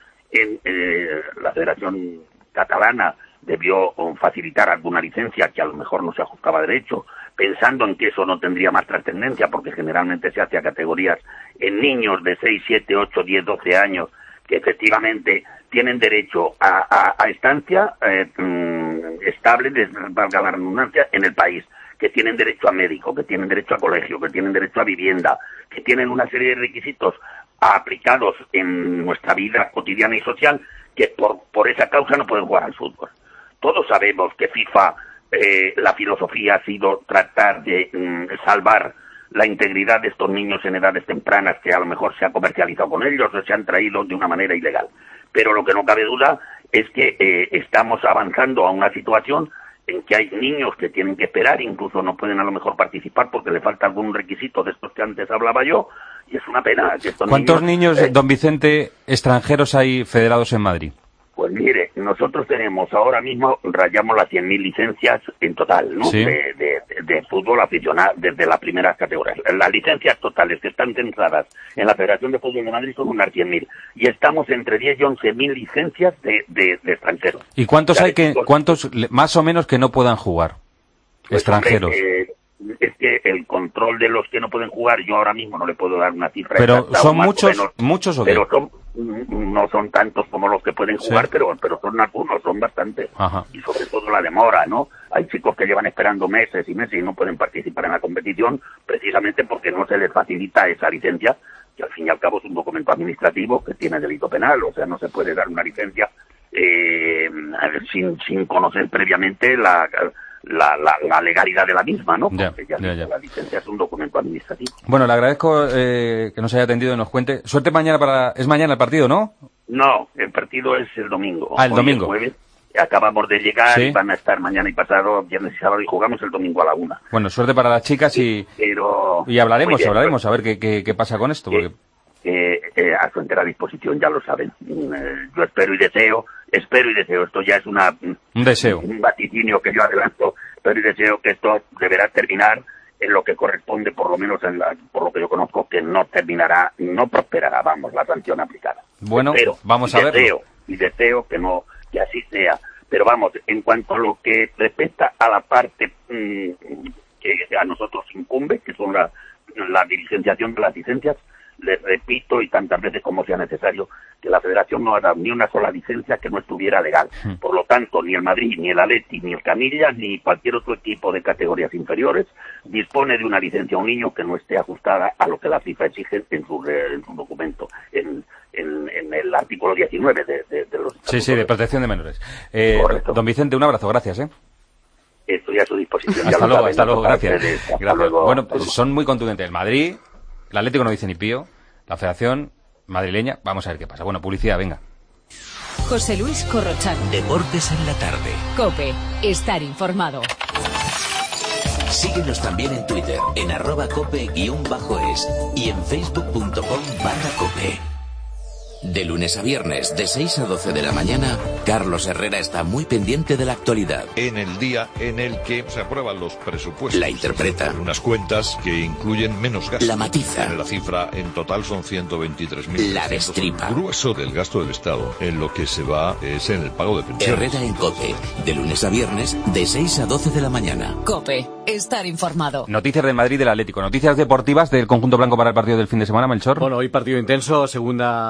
catalana debió facilitar alguna licencia que a lo mejor no se ajustaba a derecho, pensando en que eso no tendría más trascendencia, porque generalmente se hace a categorías en niños de 6, 7, 8, 10, 12 años, que efectivamente tienen derecho a estancia estable, valga la redundancia, en el país, que tienen derecho a médico, que tienen derecho a colegio, que tienen derecho a vivienda, que tienen una serie de requisitos aplicados en nuestra vida cotidiana y social, que por esa causa no pueden jugar al fútbol. Todos sabemos que FIFA, la filosofía ha sido tratar de salvar la integridad de estos niños en edades tempranas que a lo mejor se ha comercializado con ellos o se han traído de una manera ilegal. Pero lo que no cabe duda es que estamos avanzando a una situación en que hay niños que tienen que esperar, incluso no pueden a lo mejor participar porque le falta algún requisito de estos que antes hablaba yo, y es una pena que estos ¿Cuántos niños, don Vicente, extranjeros hay federados en Madrid? Pues mire, nosotros tenemos ahora mismo, rayamos las 100.000 licencias en total, ¿no? Sí. De fútbol aficionado desde las primeras categorías. Las licencias totales que están centradas en la Federación de Fútbol de Madrid son unas 100.000. Y estamos entre 10 y 11.000 licencias de extranjeros. ¿Y cuántos cuántos más o menos que no puedan jugar? Pues, extranjeros. Hombre, es que el control de los que no pueden jugar, yo ahora mismo no le puedo dar una cifra. Pero exacta, son muchos o qué? Pero no son tantos como los que pueden jugar, sí. pero son algunos, son bastantes. Ajá. Y sobre todo la demora, ¿no? Hay chicos que llevan esperando meses y meses y no pueden participar en la competición precisamente porque no se les facilita esa licencia, que al fin y al cabo es un documento administrativo que tiene delito penal, o sea, no se puede dar una licencia sin conocer previamente la legalidad de la misma, ¿no? Porque ya. La licencia es un documento administrativo. Bueno, le agradezco que nos haya atendido y nos cuente. Suerte mañana es mañana el partido, ¿no? No, el partido es el domingo. El domingo. Hoy es jueves. Acabamos de llegar, ¿sí? Y van a estar mañana y pasado, viernes y sábado, y jugamos el domingo a la 1. Bueno, suerte para las chicas y hablaremos, a ver qué pasa con esto. Porque... a su entera disposición, ya lo saben. Yo espero y deseo, esto ya es un deseo, un vaticinio que yo adelanto, espero y deseo que esto deberá terminar en lo que corresponde, por lo menos por lo que yo conozco, que no prosperará, la sanción aplicada. Bueno, vamos a ver. Y deseo que así sea. Pero vamos, en cuanto a lo que respecta a la parte que a nosotros incumbe, que son la diligenciación de las licencias, les repito, y tantas veces como sea necesario, que la Federación no ha dado ni una sola licencia que no estuviera legal. Por lo tanto, ni el Madrid, ni el Atleti, ni el Canillas, ni cualquier otro equipo de categorías inferiores dispone de una licencia a un niño que no esté ajustada a lo que la FIFA exige en su documento, en el artículo 19 de los... Sí, de protección de menores. Don Vicente, un abrazo, gracias. Estoy a su disposición. Hasta luego, gracias. Bueno, pues son muy contundentes. El Madrid... El Atlético no dice ni pío, la Federación madrileña, vamos a ver qué pasa. Bueno, publicidad, venga. José Luis Corrochano. Deportes en la tarde. COPE, estar informado. Síguenos también en Twitter, en @cope_es y en facebook.com/cope. De lunes a viernes, de 6 a 12 de la mañana, Carlos Herrera está muy pendiente de la actualidad. En el día en el que se aprueban los presupuestos. La interpreta. Unas cuentas que incluyen menos gastos. La matiza. La cifra en total son 123.000. La destripa. El grueso del gasto del Estado en lo que se va es en el pago de pensiones. Herrera en COPE, de lunes a viernes, de 6 a 12 de la mañana. COPE, estar informado. Noticias del Madrid y del Atlético. Noticias deportivas del conjunto blanco para el partido del fin de semana, Melchor. Bueno, hoy partido intenso, segunda sesión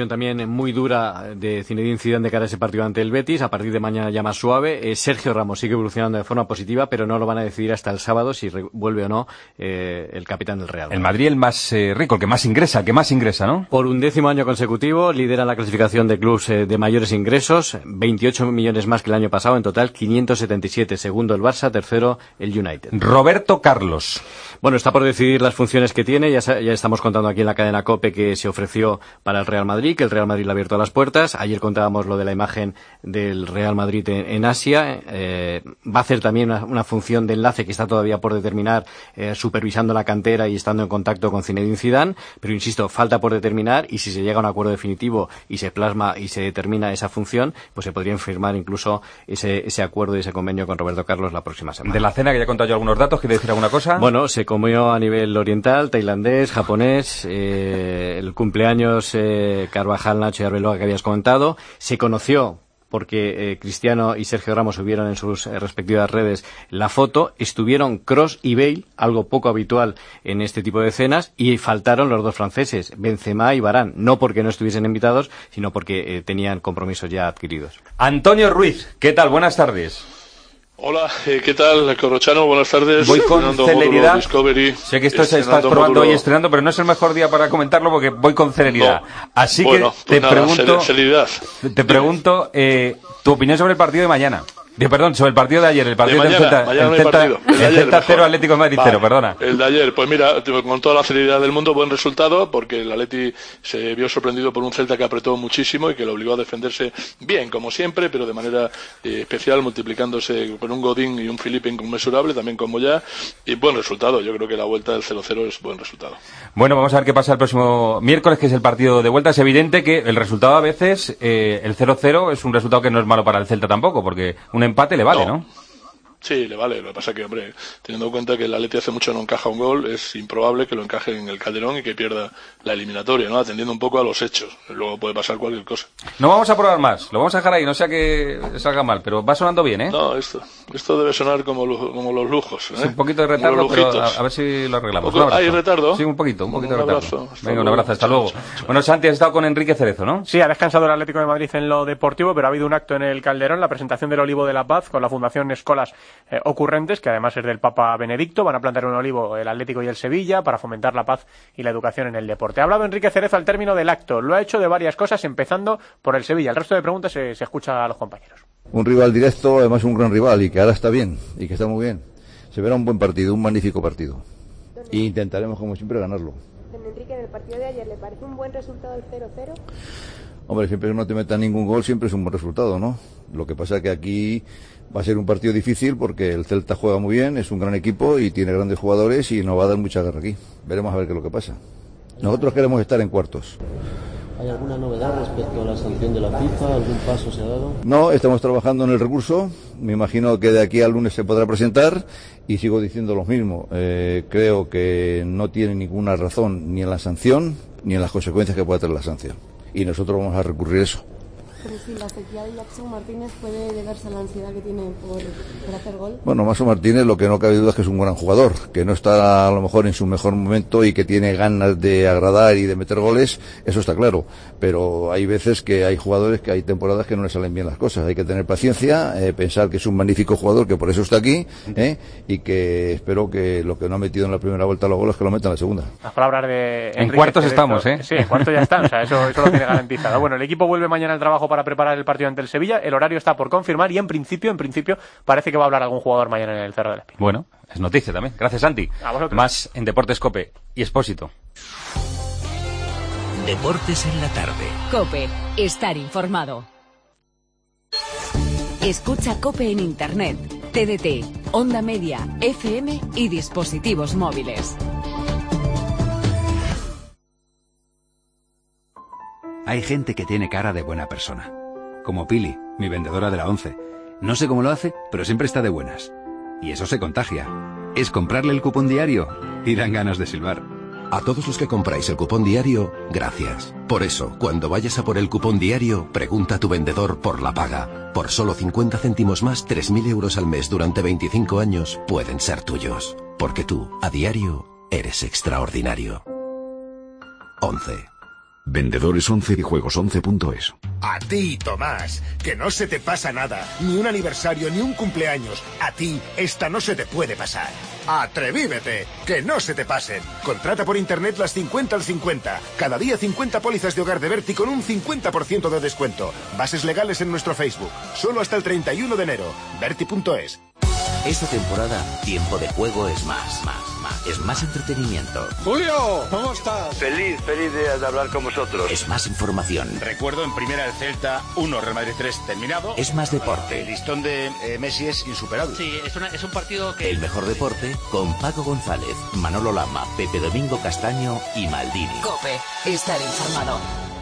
también muy dura de Zinedine Zidane de cara a ese partido ante el Betis. A partir de mañana ya más suave. Sergio Ramos sigue evolucionando de forma positiva, pero no lo van a decidir hasta el sábado si vuelve o no el capitán del Real. El Madrid el más rico, el que más ingresa, ¿no? Por 11º año consecutivo lidera la clasificación de clubes de mayores ingresos, 28 millones más que el año pasado, en total 577. Segundo el Barça, tercero el United. Roberto Carlos. Bueno, está por decidir las funciones que tiene. Ya estamos contando aquí en la cadena COPE que se ofreció para el Real Madrid, que el Real Madrid le ha abierto las puertas. Ayer contábamos lo de la imagen del Real Madrid en Asia. Va a hacer también una función de enlace que está todavía por determinar, supervisando la cantera y estando en contacto con Zinedine Zidane. Pero insisto, falta por determinar, y si se llega a un acuerdo definitivo y se plasma y se determina esa función, pues se podría firmar incluso ese acuerdo y ese convenio con Roberto Carlos la próxima semana. De la cena, que ya he contado yo algunos datos, ¿quiere decir alguna cosa? Bueno, se comió a nivel oriental, tailandés, japonés, el cumpleaños Carvajal, Nacho y Arbeloa que habías comentado. Se conoció porque Cristiano y Sergio Ramos subieron en sus respectivas redes la foto. Estuvieron Kroos y Bale, algo poco habitual en este tipo de cenas, y faltaron los dos franceses, Benzema y Varane, no porque no estuviesen invitados, sino porque tenían compromisos ya adquiridos. Antonio Ruiz, ¿qué tal? Buenas tardes. Hola, ¿qué tal, Corrochano? Buenas tardes. Voy con celeridad. Sé que esto estás probando y estrenando, pero no es el mejor día para comentarlo porque voy con celeridad. No. Así bueno, que te pregunto tu opinión sobre el partido de mañana. Perdón, sobre el partido de ayer, el partido del Celta. El Celta 0, Atlético de Madrid 0, perdona. El de ayer, pues mira, con toda la celeridad del mundo, buen resultado, porque el Atleti se vio sorprendido por un Celta que apretó muchísimo y que lo obligó a defenderse bien, como siempre, pero de manera especial, multiplicándose con un Godín y un Filipe inconmensurable, también con Moyá, y buen resultado. Yo creo que la vuelta del 0-0 es buen resultado. Bueno, vamos a ver qué pasa el próximo miércoles, que es el partido de vuelta. Es evidente que el resultado a veces, el 0-0, es un resultado que no es malo para el Celta tampoco, porque un empate le vale, ¿no? Sí, le vale. Lo que pasa que, hombre, teniendo en cuenta que el Atleti hace mucho no encaja un gol, es improbable que lo encaje en el Calderón y que pierda la eliminatoria, ¿no? Atendiendo un poco a los hechos. Luego puede pasar cualquier cosa. No vamos a probar más. Lo vamos a dejar ahí. No sea que salga mal, pero va sonando bien, ¿eh? No, esto debe sonar como los lujos, ¿eh? Sí, un poquito de retardo, pero a ver si lo arreglamos. ¿Hay retardo? Sí, un poquito de retardo. Venga, un abrazo. Hasta luego. Bueno, Santi, has estado con Enrique Cerezo, ¿no? Sí, ha descansado el Atlético de Madrid en lo deportivo, pero ha habido un acto en el Calderón, la presentación del Olivo de la Paz con la Fundación Escolas Ocurrentes, que además es del Papa Benedicto. Van a plantar un olivo el Atlético y el Sevilla para fomentar la paz y la educación en el deporte. Ha hablado Enrique Cerezo al término del acto. Lo ha hecho de varias cosas, empezando por el Sevilla. El resto de preguntas se escucha a los compañeros. Un rival directo, además un gran rival, y que ahora está bien, y que está muy bien. Se verá un buen partido, un magnífico partido. E intentaremos, como siempre, ganarlo. Don Enrique, en el partido de ayer, ¿le parece un buen resultado el 0-0? Hombre, siempre que no te metan ningún gol, siempre es un buen resultado, ¿no? Lo que pasa es que aquí va a ser un partido difícil porque el Celta juega muy bien, es un gran equipo y tiene grandes jugadores y nos va a dar mucha guerra aquí. Veremos a ver qué es lo que pasa. Nosotros queremos estar en cuartos. ¿Hay alguna novedad respecto a la sanción de la FIFA? ¿Algún paso se ha dado? No, estamos trabajando en el recurso. Me imagino que de aquí al lunes se podrá presentar y sigo diciendo lo mismo. Creo que no tiene ninguna razón ni en la sanción ni en las consecuencias que pueda tener la sanción. Y nosotros vamos a recurrir eso. Pero si la sequía de Jackson Martínez puede deberse a la ansiedad que tiene por hacer gol. Bueno, Jackson Martínez, lo que no cabe duda es que es un gran jugador, que no está a lo mejor en su mejor momento y que tiene ganas de agradar y de meter goles, eso está claro. Pero hay veces que hay jugadores, que hay temporadas que no les salen bien las cosas. Hay que tener paciencia, pensar que es un magnífico jugador, que por eso está aquí, y que espero que lo que no ha metido en la primera vuelta los goles, que lo meta en la segunda. Las palabras de Enrique, en cuartos estamos, ¿eh? Sí, en cuartos ya están, o sea, eso lo tiene garantizado. Bueno, el equipo vuelve mañana al trabajo para preparar el partido ante el Sevilla. El horario está por confirmar y en principio parece que va a hablar algún jugador mañana en el Cerro del Espino. Bueno, es noticia también. Gracias, Santi. A vosotros. Más en Deportes COPE y Expósito. Deportes en la tarde. COPE. Estar informado. Escucha COPE en Internet, TDT, Onda Media, FM y dispositivos móviles. Hay gente que tiene cara de buena persona. Como Pili, mi vendedora de la 11. No sé cómo lo hace, pero siempre está de buenas. Y eso se contagia. Es comprarle el cupón diario y dan ganas de silbar. A todos los que compráis el cupón diario, gracias. Por eso, cuando vayas a por el cupón diario, pregunta a tu vendedor por la paga. Por solo 50 céntimos más, 3.000 euros al mes durante 25 años pueden ser tuyos. Porque tú, a diario, eres extraordinario. 11. Vendedores 11 y juegos11.es. A ti, Tomás, que no se te pasa nada, ni un aniversario, ni un cumpleaños. A ti, esta no se te puede pasar. ¡Atrevívete! ¡Que no se te pasen! Contrata por internet las 50 al 50. Cada día 50 pólizas de hogar de Berti con un 50% de descuento. Bases legales en nuestro Facebook. Solo hasta el 31 de enero. Berti.es. Esta temporada, Tiempo de Juego es más. Es más entretenimiento. Julio, ¿cómo estás? Feliz de hablar con vosotros. Es más información. Recuerdo en primera el Celta 1, Real Madrid 3 terminado. Es más deporte. El listón de Messi es insuperable. Sí, es un partido que... El mejor deporte con Paco González, Manolo Lama, Pepe Domingo Castaño y Maldini. COPE, estar informado.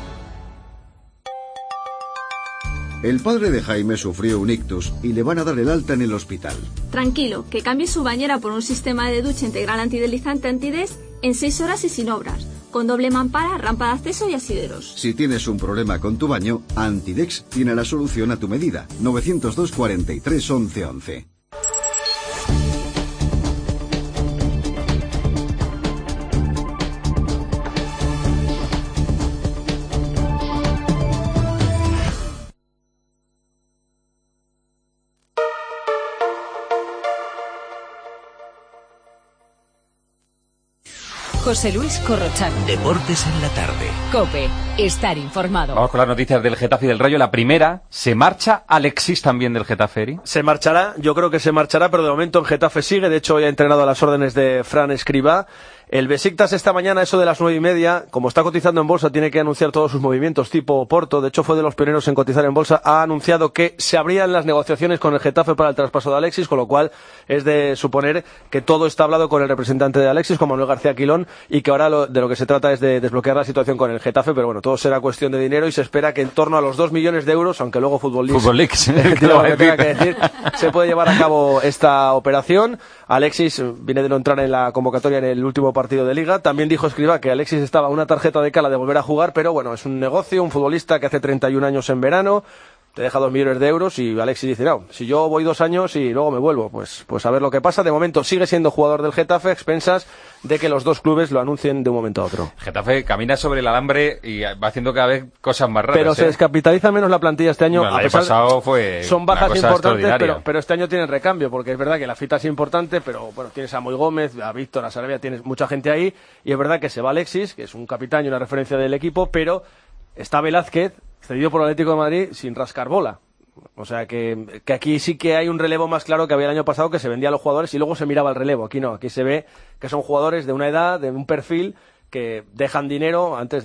El padre de Jaime sufrió un ictus y le van a dar el alta en el hospital. Tranquilo, que cambie su bañera por un sistema de ducha integral antideslizante Antides en 6 horas y sin obras, con doble mampara, rampa de acceso y asideros. Si tienes un problema con tu baño, Antidex tiene la solución a tu medida. 902 43 11 11. José Luis Corrochano. Deportes en la tarde. COPE, estar informado. Vamos con las noticias del Getafe y del Rayo. La primera, ¿se marcha Alexis también del Getafe, Eri? Se marchará, yo creo que se marchará, pero de momento en Getafe sigue. De hecho, hoy ha entrenado a las órdenes de Fran Escribá. El Besiktas esta mañana, eso de las 9:30, como está cotizando en bolsa, tiene que anunciar todos sus movimientos tipo Porto. De hecho, fue de los pioneros en cotizar en bolsa. Ha anunciado que se abrían las negociaciones con el Getafe para el traspaso de Alexis, con lo cual es de suponer que todo está hablado con el representante de Alexis, con Manuel García Quilón, y que ahora de lo que se trata es de desbloquear la situación con el Getafe. Pero bueno, todo será cuestión de dinero y se espera que en torno a los 2 millones de euros, aunque luego Football Leagues tenga que decir, se puede llevar a cabo esta operación. Alexis viene de no entrar en la convocatoria en el último partido de Liga. También dijo Escribá que Alexis estaba a una tarjeta de cala de volver a jugar, pero bueno, es un negocio, un futbolista que hace 31 años en verano, te deja 2 millones de euros y Alexis dice, no, si yo voy 2 años y luego me vuelvo, pues a ver lo que pasa. De momento sigue siendo jugador del Getafe, a expensas de que los dos clubes lo anuncien de un momento a otro. Getafe camina sobre el alambre y va haciendo cada vez cosas más raras. Pero se descapitaliza menos la plantilla este año. Bueno, el año pasado fue son bajas importantes, pero este año tienen recambio, porque es verdad que la fita es importante, pero bueno, tienes a Moy Gómez, a Víctor, a Sarabia, tienes mucha gente ahí, y es verdad que se va Alexis, que es un capitán y una referencia del equipo, pero está Velázquez, cedido por el Atlético de Madrid, sin rascar bola. O sea que aquí sí que hay un relevo más claro que había el año pasado, que se vendía a los jugadores y luego se miraba el relevo. Aquí no, aquí se ve que son jugadores de una edad, de un perfil, que dejan dinero antes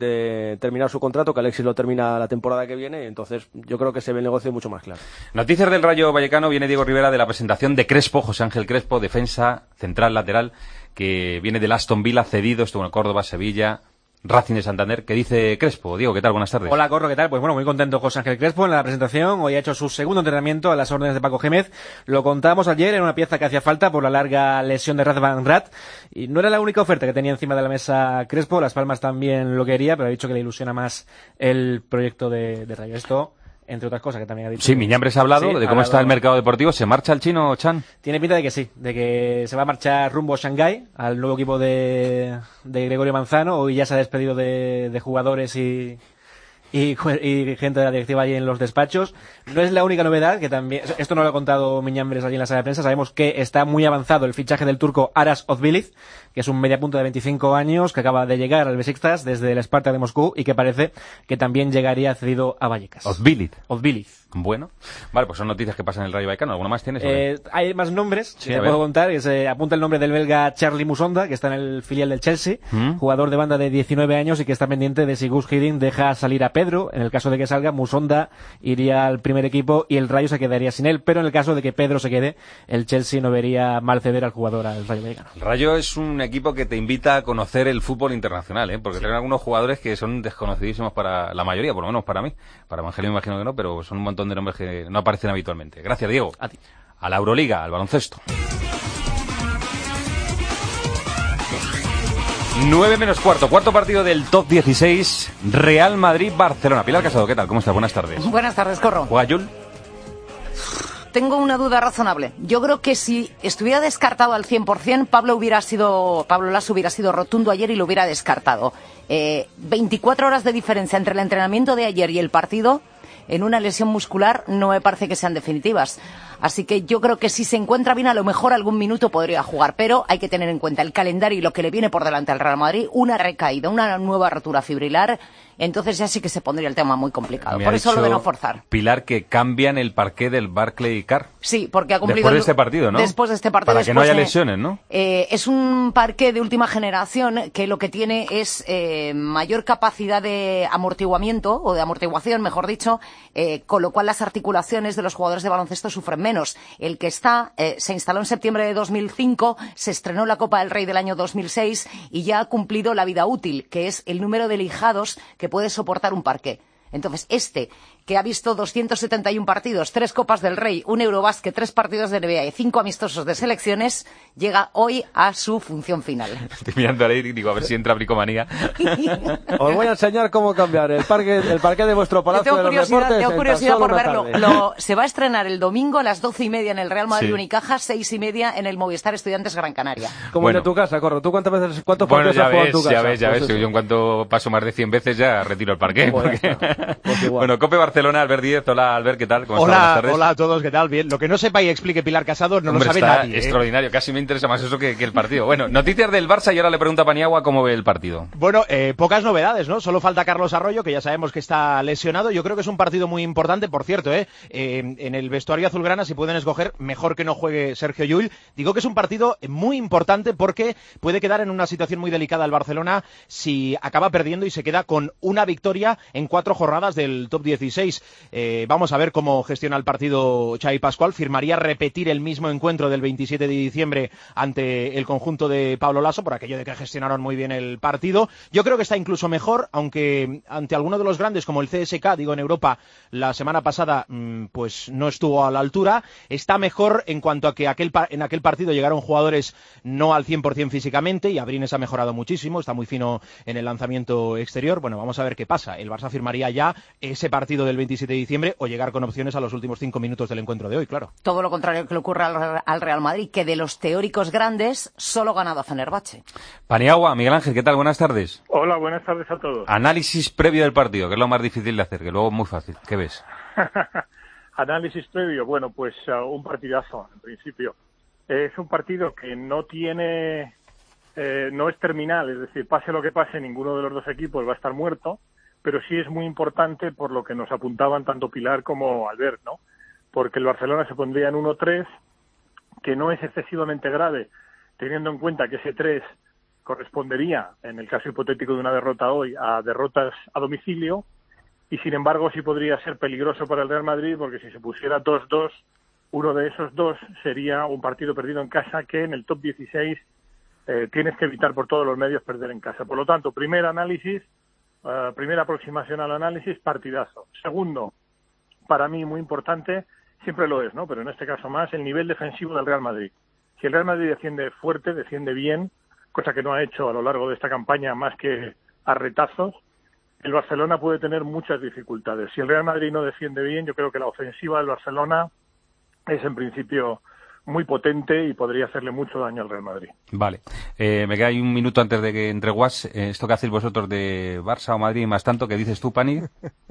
de terminar su contrato, que Alexis lo termina la temporada que viene, y entonces yo creo que se ve el negocio mucho más claro. Noticias del Rayo Vallecano, viene Diego Rivera de la presentación de Crespo, José Ángel Crespo, defensa, central, lateral, que viene del Aston Villa, cedido, estuvo en Córdoba, Sevilla, Racing de Santander. ¿Qué dice Crespo? Diego, ¿qué tal? Buenas tardes. Hola, Corro, ¿qué tal? Pues bueno, muy contento José Ángel Crespo en la presentación. Hoy ha hecho su segundo entrenamiento a las órdenes de Paco Gémez. Lo contábamos ayer, en una pieza que hacía falta por la larga lesión de Razvan Rat. Y no era la única oferta que tenía encima de la mesa Crespo. Las Palmas también lo quería, pero ha dicho que le ilusiona más el proyecto de Rayo. Esto, entre otras cosas que también ha dicho. Sí, Miñambres ha hablado de cómo está el mercado deportivo. ¿Se marcha el chino, Chan? Tiene pinta de que sí, de que se va a marchar rumbo a Shanghái, al nuevo equipo de Gregorio Manzano. Hoy ya se ha despedido de jugadores y gente de la directiva allí en los despachos. No es la única novedad, que también, esto no lo ha contado Miñambres allí en la sala de prensa. Sabemos que está muy avanzado el fichaje del turco Aras Ozbiliz, que es un mediapunta de 25 años que acaba de llegar al Besiktas desde el Spartak de Moscú y que parece que también llegaría cedido a Vallecas. Ozbiliz. Bueno, vale, pues son noticias que pasan en el Rayo Vallecano. ¿Alguna más tienes? Hay más nombres, sí, te puedo contar. Que se apunta el nombre del belga Charlie Musonda, que está en el filial del Chelsea, jugador de banda de 19 años y que está pendiente de si Gus Hiddink deja salir a Pedro. En el caso de que salga, Musonda iría al primer equipo y el Rayo se quedaría sin él, pero en el caso de que Pedro se quede, el Chelsea no vería mal ceder al jugador al Rayo Vallecano. El Rayo es un equipo que te invita a conocer el fútbol internacional, porque tienen algunos jugadores que son desconocidísimos para la mayoría, por lo menos para mí. Para Evangelio me imagino que no, pero son un montón de nombres que no aparecen habitualmente. Gracias, Diego. A ti. A la Euroliga, al baloncesto. 9:15, cuarto partido del top 16, Real Madrid-Barcelona. Pilar Casado, ¿qué tal? ¿Cómo estás? Buenas tardes. Buenas tardes, Corro. ¿Juega Jul? tengo una duda razonable. Yo creo que si estuviera descartado al 100%, Pablo Laso hubiera sido rotundo ayer y lo hubiera descartado. 24 horas de diferencia entre el entrenamiento de ayer y el partido en una lesión muscular no me parece que sean definitivas. Así que yo creo que si se encuentra bien, a lo mejor algún minuto podría jugar, pero hay que tener en cuenta el calendario y lo que le viene por delante al Real Madrid, una recaída, una nueva rotura fibrilar, entonces ya sí que se pondría el tema muy complicado. Por eso lo de no forzar. Pilar, que cambian el parqué del Barclay Car. Sí, porque ha cumplido... Después de este partido, ¿no? Después de este partido. Para que no haya lesiones, ¿no? Es un parqué de última generación que lo que tiene es mayor capacidad de amortiguamiento, o de amortiguación, mejor dicho, con lo cual las articulaciones de los jugadores de baloncesto sufren menos. El que se instaló en septiembre de 2005, se estrenó la Copa del Rey del año 2006 y ya ha cumplido la vida útil, que es el número de lijados que puede soportar un parqué. Entonces, que ha visto 271 partidos, 3 Copas del Rey, un Eurobásquet, 3 partidos de NBA y 5 amistosos de selecciones, llega hoy a su función final. Estoy mirando a Leir y digo, a ver si entra bricomanía. Os voy a enseñar cómo cambiar el parque de vuestro Palacio de los Deportes. Tengo curiosidad por verlo. Se va a estrenar el domingo a las 12:30 en el Real Madrid Unicaja, 6:30 en el Movistar Estudiantes Gran Canaria. Como en tu casa, Corro. ¿Tú cuántos partidos has jugado en tu casa? Ya ves. Yo en cuanto paso más de 100 veces ya retiro el parqué. Bueno, Cope Barcelona, Albert Díez. Hola, Albert, ¿qué tal? ¿Cómo estás? Hola a todos, ¿qué tal? Bien. Lo que no sepa y explique Pilar Casado no lo sabe nadie. Extraordinario, casi me interesa más eso que el partido. Bueno, noticias del Barça y ahora le pregunto a Paniagua cómo ve el partido. Bueno, pocas novedades, ¿no? Solo falta Carlos Arroyo, que ya sabemos que está lesionado. Yo creo que es un partido muy importante, por cierto, en el vestuario azulgrana, si pueden escoger, mejor que no juegue Sergio Llull. Digo que es un partido muy importante porque puede quedar en una situación muy delicada el Barcelona si acaba perdiendo y se queda con una victoria en 4 jornadas del top 16. Vamos a ver cómo gestiona el partido Xavi Pascual. Firmaría repetir el mismo encuentro del 27 de diciembre ante el conjunto de Pablo Laso, por aquello de que gestionaron muy bien el partido. Yo creo que está incluso mejor, aunque ante alguno de los grandes, como el CSK, digo, en Europa, la semana pasada, pues no estuvo a la altura. Está mejor en cuanto a que en aquel partido llegaron jugadores no al 100% físicamente, y Abrines ha mejorado muchísimo, está muy fino en el lanzamiento exterior. Bueno, vamos a ver qué pasa. El Barça firmaría ya ese partido del 27 de diciembre o llegar con opciones a los últimos 5 minutos del encuentro de hoy, claro. Todo lo contrario que le ocurre al Real Madrid, que de los teóricos grandes solo ha ganado a Fenerbahce. Paniagua, Miguel Ángel, ¿qué tal? Buenas tardes. Hola, buenas tardes a todos. Análisis previo del partido, que es lo más difícil de hacer, que luego es muy fácil. ¿Qué ves? Análisis previo, bueno, pues un partidazo, en principio. Es un partido que no tiene... no es terminal, es decir, pase lo que pase, ninguno de los dos equipos va a estar muerto, pero sí es muy importante por lo que nos apuntaban tanto Pilar como Albert, ¿no? Porque el Barcelona se pondría en 1-3, que no es excesivamente grave, teniendo en cuenta que ese 3 correspondería, en el caso hipotético de una derrota hoy, a derrotas a domicilio, y sin embargo sí podría ser peligroso para el Real Madrid, porque si se pusiera 2-2, uno de esos dos sería un partido perdido en casa que en el top 16 tienes que evitar por todos los medios perder en casa. Por lo tanto, primer análisis, primera aproximación al análisis, partidazo. Segundo, para mí muy importante, siempre lo es, ¿no? Pero en este caso más, el nivel defensivo del Real Madrid. Si el Real Madrid defiende fuerte, defiende bien, cosa que no ha hecho a lo largo de esta campaña más que a retazos, el Barcelona puede tener muchas dificultades. Si el Real Madrid no defiende bien, yo creo que la ofensiva del Barcelona es en principio muy potente y podría hacerle mucho daño al Real Madrid. Vale. Me queda ahí un minuto antes de que entre Guas. ¿Esto que hacéis vosotros de Barça o Madrid más tanto? ¿Qué dices tú, Pani?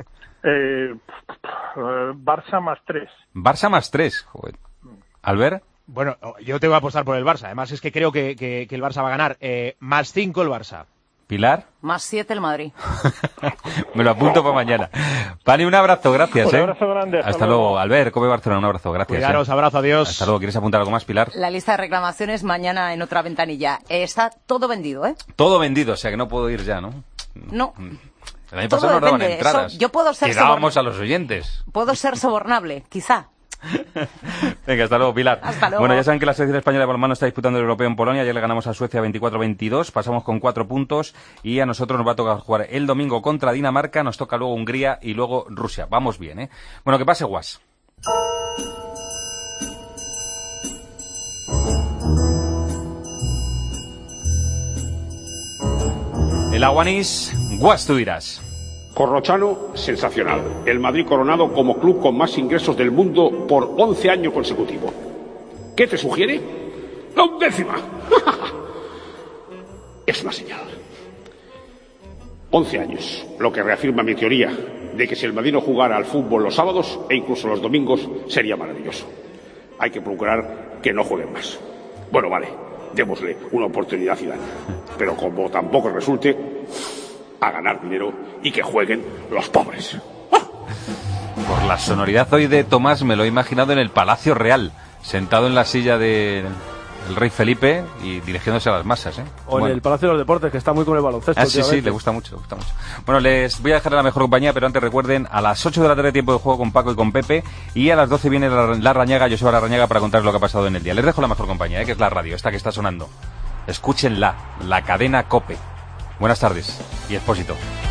Barça más 3. Barça más 3. Joder. ¿Albert? Bueno, yo te voy a apostar por el Barça. Además es que creo que el Barça va a ganar. Más 5 el Barça. ¿Pilar? Más 7 el Madrid. Me lo apunto para mañana. Pani, un abrazo, gracias. Un abrazo grande. Hasta luego. Albert, Cope Barcelona, un abrazo, gracias. Cuidaros, abrazo, adiós. Hasta luego. ¿Quieres apuntar algo más, Pilar? La lista de reclamaciones mañana en otra ventanilla. Está todo vendido, ¿eh? Todo vendido, o sea que no puedo ir ya, ¿no? No. El año pasado nos daban entradas. Yo puedo ser dábamos a los oyentes. Puedo ser sobornable, quizá. Venga, hasta luego, Pilar. Hasta luego. Bueno, ya saben que la selección española de balonmano está disputando el europeo en Polonia. Ayer le ganamos a Suecia 24-22, pasamos con 4 puntos y a nosotros nos va a tocar jugar el domingo contra Dinamarca, nos toca luego Hungría y luego Rusia. Vamos bien, ¿eh? Bueno, que pase Guas. El Aguanís, Guas, tú dirás. Corrochano, sensacional. El Madrid coronado como club con más ingresos del mundo por 11 años consecutivos. ¿Qué te sugiere? ¡La 11ª! Es una señal. 11 años, lo que reafirma mi teoría de que si el Madrid no jugara al fútbol los sábados e incluso los domingos sería maravilloso. Hay que procurar que no jueguen más. Bueno, vale, démosle una oportunidad a Zidane. Pero como tampoco resulte, a ganar dinero y que jueguen los pobres. Por la sonoridad hoy de Tomás me lo he imaginado en el Palacio Real, sentado en la silla del rey Felipe y dirigiéndose a las masas, ¿eh? O en el Palacio de los Deportes, que está muy con el baloncesto. Sí, le gusta mucho, Bueno, les voy a dejar a la mejor compañía, pero antes recuerden, a las 8 de la tarde tiempo de juego con Paco y con Pepe, y a las 12 viene la Rañaga, Joseba Larrañaga, para contar lo que ha pasado en el día. Les dejo la mejor compañía, que es la radio, esta que está sonando. Escúchenla, la cadena COPE. Buenas tardes y Expósito.